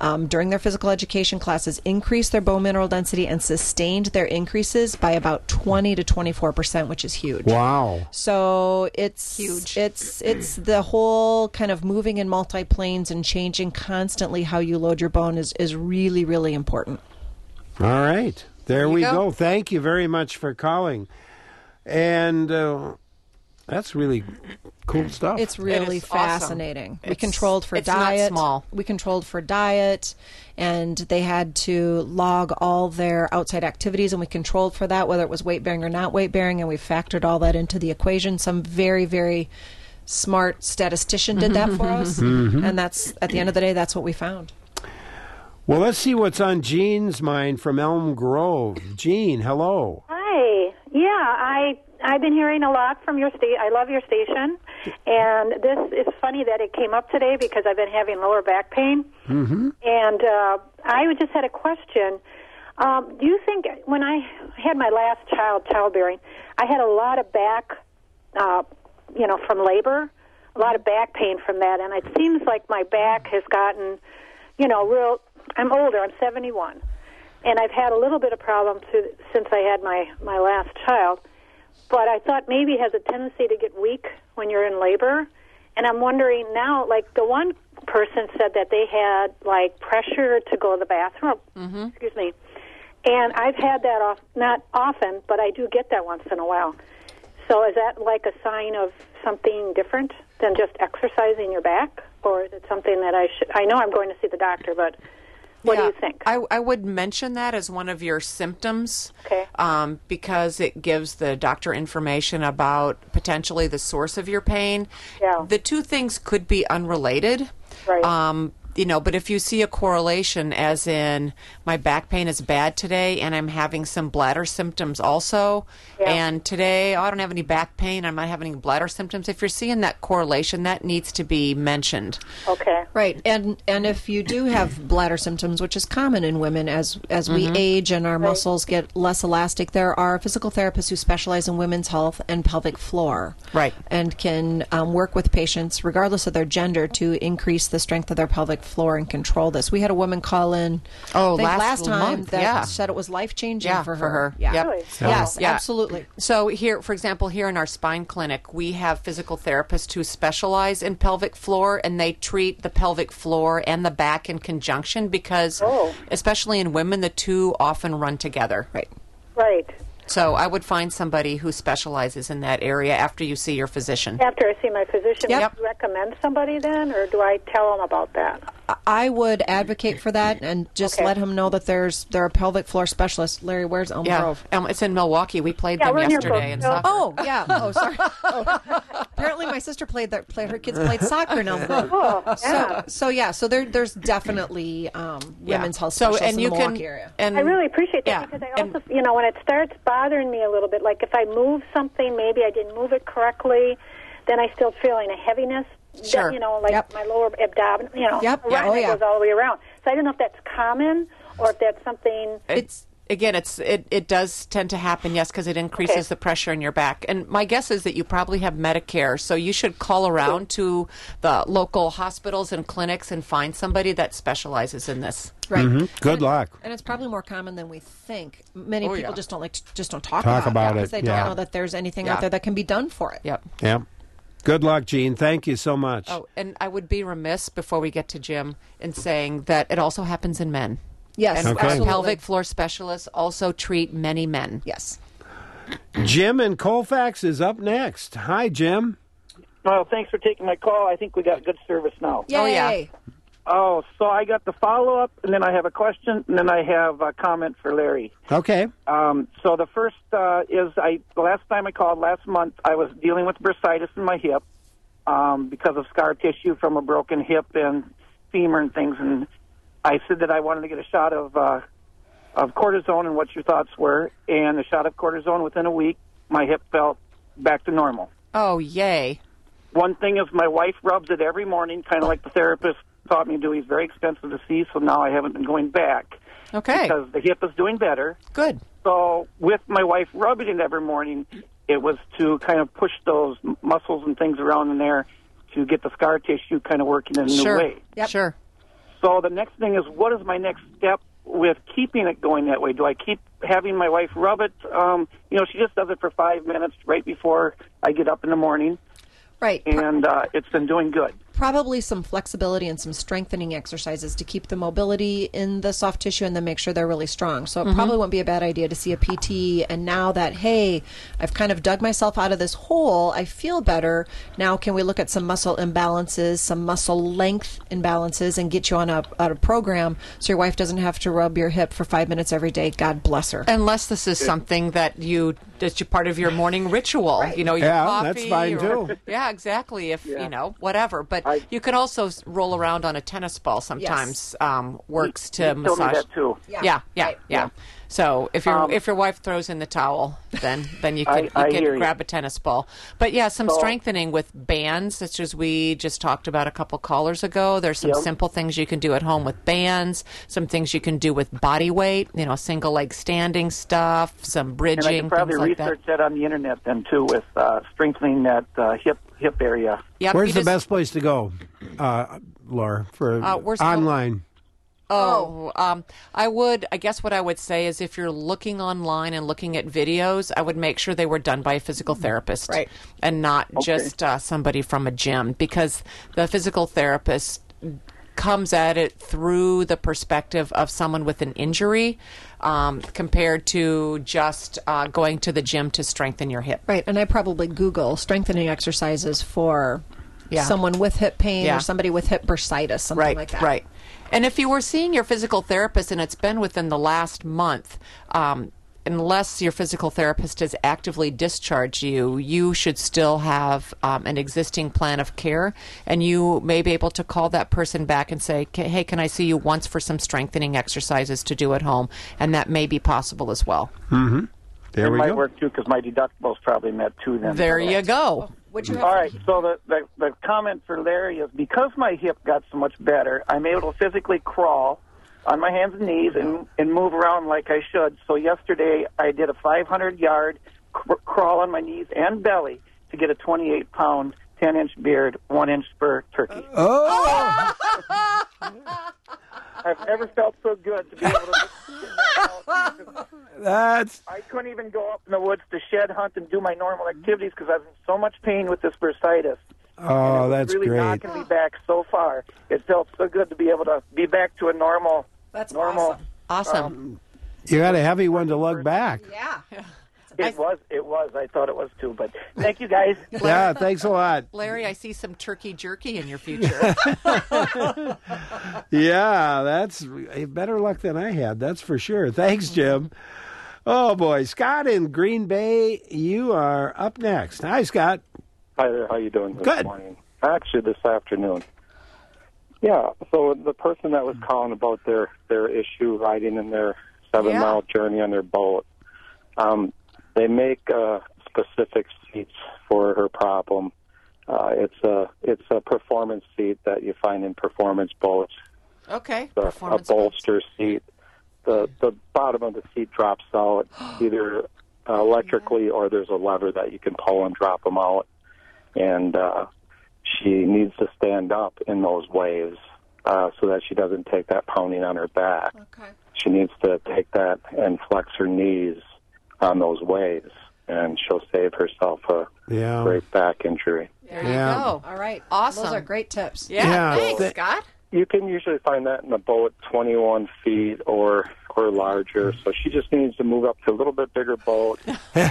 during their physical education classes increased their bone mineral density and sustained their increases by about 20 to 24%, which is huge. Wow. So it's huge. It's the whole kind of moving in multi-planes and changing constantly how you load your bone is really, really important. All right. There we go. Thank you very much for calling. And that's really cool stuff. It's really fascinating. Awesome. We controlled for it's diet. Not small. We controlled for diet, and they had to log all their outside activities, and we controlled for that, whether it was weight bearing or not weight bearing, and we factored all that into the equation. Some very, very smart statistician did that for us, and that's at the end of the day, that's what we found. Well, let's see what's on Jean's mind from Elm Grove. Jean, hello. Hi. Yeah, I've been hearing a lot from your state. I love your station, and this is funny that it came up today because I've been having lower back pain, and I just had a question. Do you think when I had my last childbearing, I had a lot of back, from labor, a lot of back pain from that, and it seems like my back has gotten, real. I'm older. I'm 71, and I've had a little bit of problem since I had my last child. But I thought maybe it has a tendency to get weak when you're in labor, and I'm wondering now. Like the one person said that they had like pressure to go to the bathroom. Excuse me, and I've had that not often, but I do get that once in a while. So is that like a sign of something different than just exercising your back, or is it something that I know I'm going to see the doctor, but what do you think? I would mention that as one of your symptoms, because it gives the doctor information about potentially the source of your pain. Yeah. The two things could be unrelated. Right. But if you see a correlation, as in my back pain is bad today and I'm having some bladder symptoms also, and today I don't have any back pain, I'm not having any bladder symptoms. If you're seeing that correlation, that needs to be mentioned. Okay. Right. And if you do have bladder symptoms, which is common in women as we age and our muscles get less elastic, there are physical therapists who specialize in women's health and pelvic floor. Right. And can work with patients, regardless of their gender, to increase the strength of their pelvic floor and control this. We had a woman call in last time month, that said it was life-changing for her. Yeah. Yeah. Really? Yes, absolutely. So here, for example, here in our spine clinic, we have physical therapists who specialize in pelvic floor, and they treat the pelvic floor and the back in conjunction because, especially in women, the two often run together. Right. Right. So I would find somebody who specializes in that area after you see your physician. After I see my physician, would you recommend somebody then, or do I tell them about that? I would advocate for that and just let him know that there are pelvic floor specialists. Larry, where's Elm Grove? It's in Milwaukee. We played them yesterday in soccer. Oh, yeah. Oh, sorry. Apparently my sister her kids played soccer in Elm Grove. So there's definitely women's health specialists in the Milwaukee area. And I really appreciate that because I also, when it starts bothering me a little bit, like if I move something, maybe I didn't move it correctly, then I still feeling a heaviness. Sure. My lower abdomen, Yep. It goes all the way around. So I don't know if that's common or if that's something. It does tend to happen, yes, because it increases the pressure in your back. And my guess is that you probably have Medicare, so you should call around to the local hospitals and clinics and find somebody that specializes in this. Right. Good luck. And it's probably more common than we think. Many people just don't talk about it because they don't know that there's anything out there that can be done for it. Yep. Good luck, Jean. Thank you so much. Oh, and I would be remiss before we get to Jim in saying that it also happens in men. Yes, and our pelvic floor specialists also treat many men. Yes. Jim in Colfax is up next. Hi, Jim. Well, thanks for taking my call. I think we got good service now. Yay. Oh, yeah. Oh, so I got the follow-up, and then I have a question, and then I have a comment for Larry. Okay. So the first is the last time I called last month, I was dealing with bursitis in my hip because of scar tissue from a broken hip and femur and things, and I said that I wanted to get a shot of cortisone and what your thoughts were, and a shot of cortisone within a week, my hip felt back to normal. Oh, yay. One thing is my wife rubs it every morning, kind of like the therapist taught me to do. He's very expensive to see, so now I haven't been going back. Okay. Because the hip is doing better. Good. So with my wife rubbing it every morning, it was to kind of push those muscles and things around in there to get the scar tissue kind of working in a new way. Yep. Sure. So the next thing is, what is my next step with keeping it going that way? Do I keep having my wife rub it? She just does it for 5 minutes right before I get up in the morning. Right. And it's been doing good. Probably some flexibility and some strengthening exercises to keep the mobility in the soft tissue and then make sure they're really strong. So it probably won't be a bad idea to see a PT. And now that, hey, I've kind of dug myself out of this hole, I feel better. Now can we look at some muscle imbalances, some muscle length imbalances, and get you on a program so your wife doesn't have to rub your hip for 5 minutes every day. God bless her. Unless this is something that's part of your morning ritual. Right. Your Yeah, coffee. that's fine, too. Yeah, exactly. If, whatever. But you can also roll around on a tennis ball sometimes. Works to massage. Told me that too. Yeah. So if your wife throws in the towel, then you can grab a tennis ball. But some strengthening with bands, such as we just talked about a couple callers ago. There's some simple things you can do at home with bands. Some things you can do with body weight. Single leg standing stuff. Some bridging. And I can probably things like research that on the internet then too, with strengthening that hip area. Yep, Where's the best place to go, Laura, for online? I guess what I would say is if you're looking online and looking at videos, I would make sure they were done by a physical therapist, right, and not just somebody from a gym, because the physical therapist comes at it through the perspective of someone with an injury, compared to just going to the gym to strengthen your hip. Right, and I probably Google strengthening exercises for someone with hip pain or somebody with hip bursitis, something like that. Right. And if you were seeing your physical therapist and it's been within the last month, unless your physical therapist has actively discharged you, you should still have an existing plan of care, and you may be able to call that person back and say, hey, can I see you once for some strengthening exercises to do at home? And that may be possible as well. Mm-hmm. There we go. It might work, too, because my deductible's probably met, too. Then. There you go. All right, so the comment for Larry is, because my hip got so much better, I'm able to physically crawl on my hands and knees and move around like I should. So yesterday I did a 500-yard crawl on my knees and belly to get a 28-pound, 10-inch beard, 1-inch spur turkey. Oh! I've never felt so good to be able to... I couldn't even go up in the woods to shed hunt and do my normal activities because I was in so much pain with this bursitis. Oh, that's really great. Knocking me back so far. It felt so good to be able to be back to a normal... That's awesome. You got a heavy one to lug back. Yeah. It was. I thought it was too, but thank you, guys. Yeah, thanks a lot. Larry, I see some turkey jerky in your future. Yeah, that's better luck than I had, that's for sure. Thanks, Jim. Oh, boy. Scott in Green Bay, you are up next. Hi, Scott. Hi there. How you doing this Good. morning? Actually, this afternoon. Yeah, so the person that was calling about their issue riding in their 7-mile journey on their boat, they make specific seats for her problem. It's a performance seat that you find in performance boats. Okay, A bolster seat. The bottom of the seat drops out either electrically or there's a lever that you can pull and drop them out. And she needs to stand up in those waves so that she doesn't take that pounding on her back. Okay. She needs to take that and flex her knees on those waves, and she'll save herself a great back injury. There you go. All right. Awesome. Those are great tips. Yeah. Thanks, Scott. You can usually find that in a boat 21 feet or larger, so she just needs to move up to a little bit bigger boat. A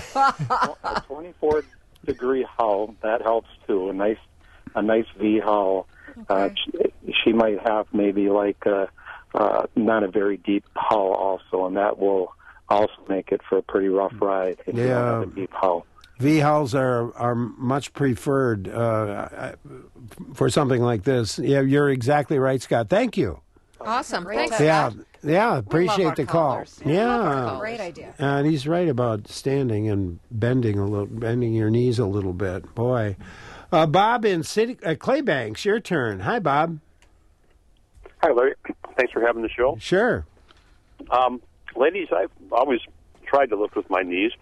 24-degree hull, that helps too. A nice V hull. Okay. She might have maybe like not a very deep hull also, and that will also make it for a pretty rough ride if you don't have a deep hull. V-hulls are much preferred for something like this. Yeah, you're exactly right, Scott. Thank you. Awesome. Great Thanks. Yeah, appreciate the call. Yeah. Great idea. And he's right about standing and bending your knees a little bit. Boy. Bob in Claybanks, your turn. Hi, Bob. Hi, Larry. Thanks for having the show. Sure. Ladies, I've always tried to lift with my knees,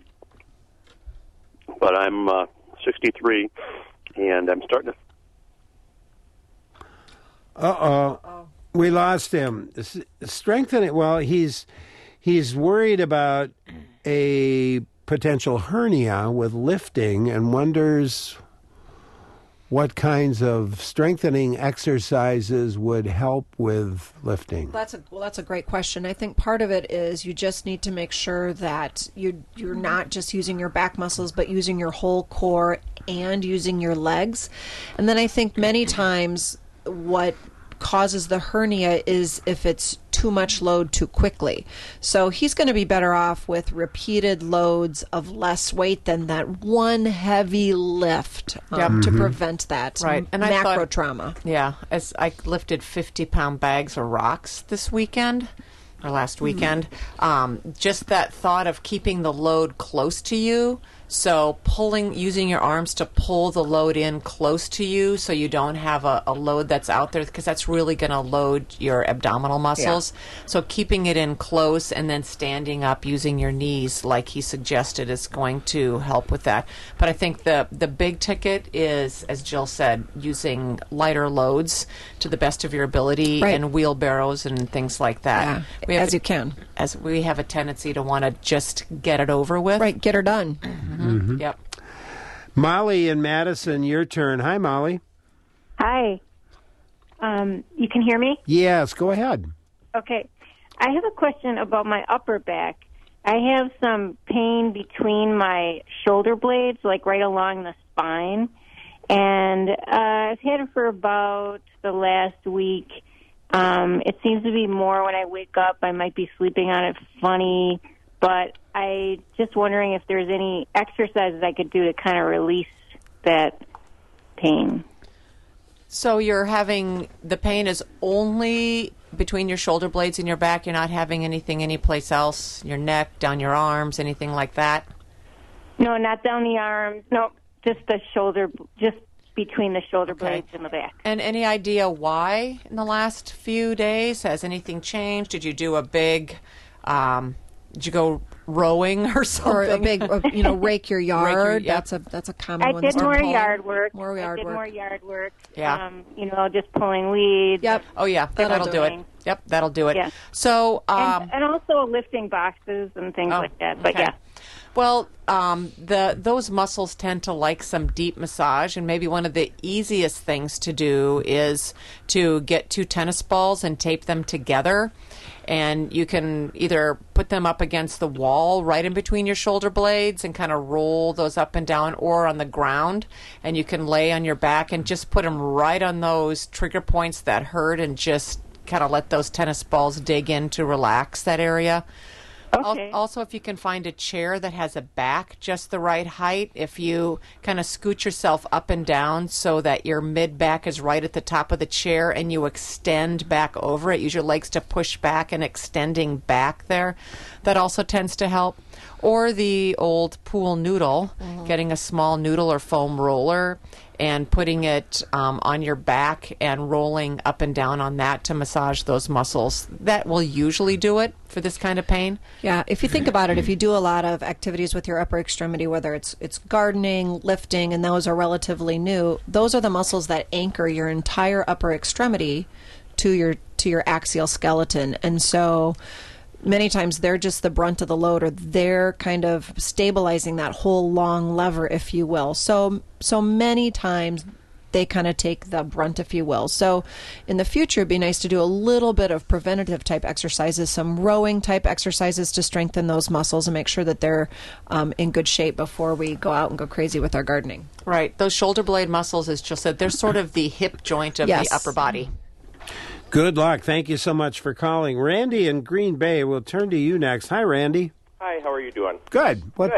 but I'm 63, and I'm starting to... We lost him. Strengthening. Well, he's worried about a potential hernia with lifting and wonders what kinds of strengthening exercises would help with lifting. That's a great question. I think part of it is you just need to make sure that you're not just using your back muscles, but using your whole core and using your legs. And then I think many times what causes the hernia is if it's too much load too quickly. So he's going to be better off with repeated loads of less weight than that one heavy lift to prevent that macro trauma. Yeah, as I lifted 50-pound bags of rocks this weekend, or last weekend, just that thought of keeping the load close to you. So using your arms to pull the load in close to you so you don't have a load that's out there, because that's really going to load your abdominal muscles. Yeah. So keeping it in close and then standing up using your knees like he suggested is going to help with that. But I think the big ticket is, as Jill said, using lighter loads to the best of your ability and wheelbarrows and things like that. Yeah, as you can. As we have a tendency to want to just get it over with. Right, get her done. Mm-hmm. Yep. Molly in Madison, your turn. Hi, Molly. Hi. You can hear me? Yes, go ahead. Okay. I have a question about my upper back. I have some pain between my shoulder blades, like right along the spine. And I've had it for about the last week. It seems to be more when I wake up. I might be sleeping on it funny. But I just wondering if there's any exercises I could do to kind of release that pain. So you're having, the pain is only between your shoulder blades and your back? You're not having anything anyplace else? Your neck, down your arms, anything like that? No, not down the arms. No, just the shoulder, just between the shoulder blades and the back. And any idea why in the last few days? Has anything changed? Did you do a big... did you go rowing or something? Or a big, rake your yard. That's a common one. I did more yard work. More yard work. Yeah. Just pulling weeds. Yep. Oh, yeah. That'll do it. Yep, that'll do it. Yeah. So, and also lifting boxes and things like that. But yeah. Well, those muscles tend to like some deep massage, and maybe one of the easiest things to do is to get 2 tennis balls and tape them together. And you can either put them up against the wall right in between your shoulder blades and kind of roll those up and down, or on the ground. And you can lay on your back and just put them right on those trigger points that hurt and just kind of let those tennis balls dig in to relax that area. Okay. Also, if you can find a chair that has a back just the right height, if you kind of scoot yourself up and down so that your mid-back is right at the top of the chair and you extend back over it, use your legs to push back and extending back there, that also tends to help. Or the old pool noodle, getting a small noodle or foam roller and putting it on your back and rolling up and down on that to massage those muscles. That will usually do it for this kind of pain. Yeah, if you think about it, if you do a lot of activities with your upper extremity, whether it's gardening, lifting, and those are relatively new, those are the muscles that anchor your entire upper extremity to your axial skeleton. And so many times they're just the brunt of the load, or they're kind of stabilizing that whole long lever, if you will. So many times they kind of take the brunt, if you will. So in the future, it'd be nice to do a little bit of preventative type exercises, some rowing type exercises to strengthen those muscles and make sure that they're in good shape before we go out and go crazy with our gardening. Right. Those shoulder blade muscles, as Jill said, they're sort of the hip joint of the upper body. Good luck. Thank you so much for calling. Randy in Green Bay, we'll turn to you next. Hi, Randy. Hi, how are you doing? Good. Good.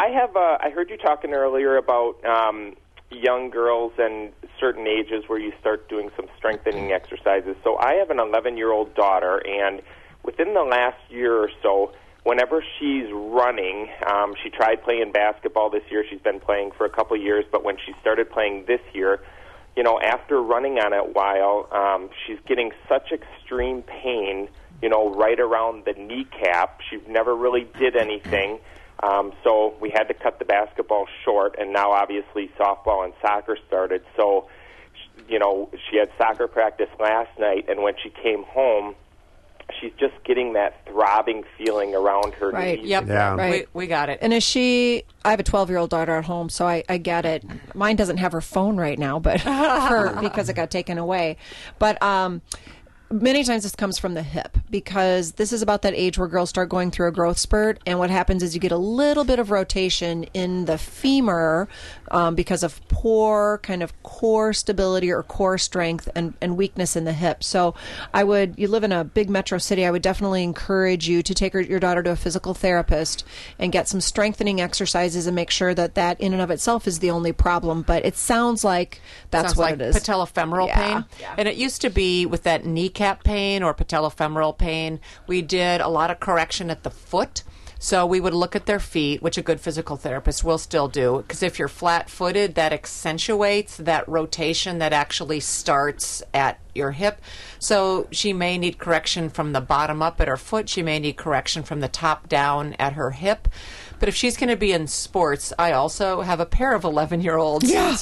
I heard you talking earlier about young girls and certain ages where you start doing some strengthening exercises. So I have an 11-year-old daughter, and within the last year or so, whenever she's running, she tried playing basketball this year. She's been playing for a couple of years, but when she started playing this year, after running on it a while, she's getting such extreme pain, right around the kneecap. She never really did anything. So we had to cut the basketball short, and now obviously softball and soccer started. So she had soccer practice last night, and when she came home, she's just getting that throbbing feeling around her Right. knees. Yep. Yeah. Right. We got it. And I have a 12-year-old daughter at home, so I get it. Mine doesn't have her phone right now, but because it got taken away. But many times this comes from the hip, because this is about that age where girls start going through a growth spurt, and what happens is you get a little bit of rotation in the femur because of poor kind of core stability or core strength and weakness in the hip. So you live in a big metro city, I would definitely encourage you to take your daughter to a physical therapist and get some strengthening exercises and make sure that in and of itself is the only problem. But it sounds like that's what it is. Patellofemoral pain. Yeah. And it used to be with that kneecap pain or patellofemoral pain, we did a lot of correction at the foot. So we would look at their feet, which a good physical therapist will still do, because if you're flat-footed, that accentuates that rotation that actually starts at your hip. So she may need correction from the bottom up at her foot. She may need correction from the top down at her hip. But if she's going to be in sports, I also have a pair of 11-year-olds. Yeah.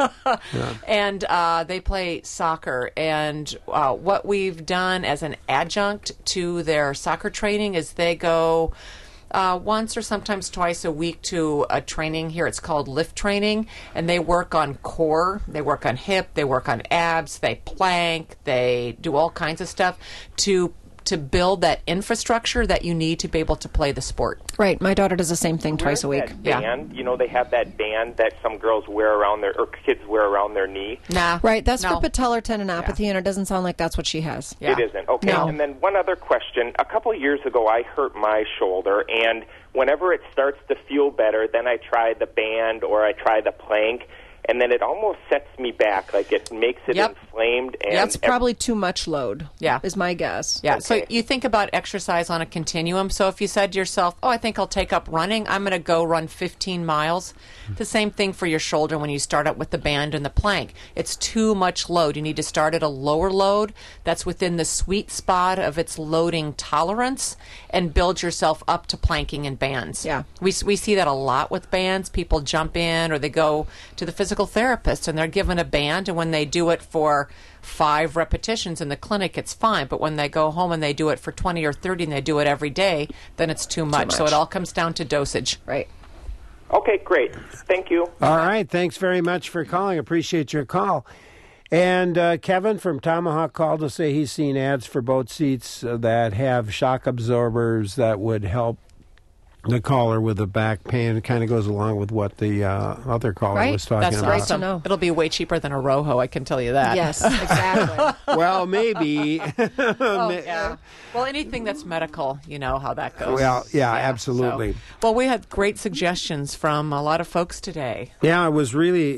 And they play soccer. And what we've done as an adjunct to their soccer training is they go once or sometimes twice a week to a training here. It's called lift training, and they work on core, they work on hip, they work on abs, they plank, they do all kinds of stuff to build that infrastructure that you need to be able to play the sport. Right. My daughter does the same thing twice a week. That band, they have that band that some girls wear around or kids wear around their knee. Nah. Right. That's for patellar tendinopathy, and it doesn't sound like that's what she has. It isn't. Okay. No. And then one other question. A couple of years ago, I hurt my shoulder, and whenever it starts to feel better, then I try the band or I try the plank, and then it almost sets me back. Like it makes it inflamed. And that's probably too much load. Yeah. Is my guess. Yeah. Okay. So you think about exercise on a continuum. So if you said to yourself, I think I'll take up running, I'm going to go run 15 miles. The same thing for your shoulder when you start out with the band and the plank. It's too much load. You need to start at a lower load that's within the sweet spot of its loading tolerance and build yourself up to planking and bands. Yeah. We see that a lot with bands. People jump in or they go to the physical therapist and they're given a band, and when they do it for 5 repetitions in the clinic, it's fine. But when they go home and they do it for 20 or 30 and they do it every day, then it's too much. So it all comes down to dosage. Right. Okay, great. Thank you. All right. Thanks very much for calling. Appreciate your call. And Kevin from Tomahawk called to say he's seen ads for boat seats that have shock absorbers that would help the caller with the back pain. It kind of goes along with what the other caller was talking That's about. great to know. It'll be way cheaper than a Roho, I can tell you that. Yes, exactly. Well, maybe. Yeah. Well, anything that's medical, you know how that goes. Well, yeah, absolutely. So, well, we had great suggestions from a lot of folks today. Yeah, it was really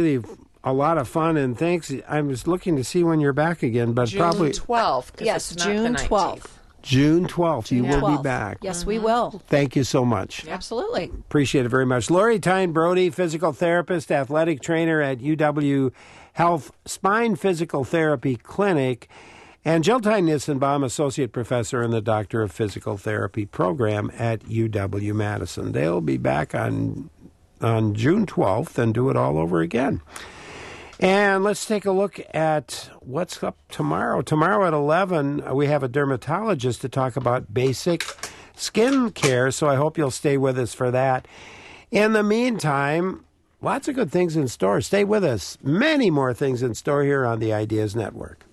a lot of fun, and thanks. I was looking to see when you're back again, but June probably 12th. Yes, it's not June the 12th. June 12th. You will be back. Yes, we will. Thank you so much. Absolutely. Appreciate it very much. Lori Tyne Brody, physical therapist, athletic trainer at UW Health Spine Physical Therapy Clinic, and Jill Tyne Nissenbaum, associate professor in the Doctor of Physical Therapy program at UW-Madison. They'll be back on June 12th and do it all over again. And let's take a look at what's up tomorrow. Tomorrow at 11, we have a dermatologist to talk about basic skin care, so I hope you'll stay with us for that. In the meantime, lots of good things in store. Stay with us. Many more things in store here on the Ideas Network.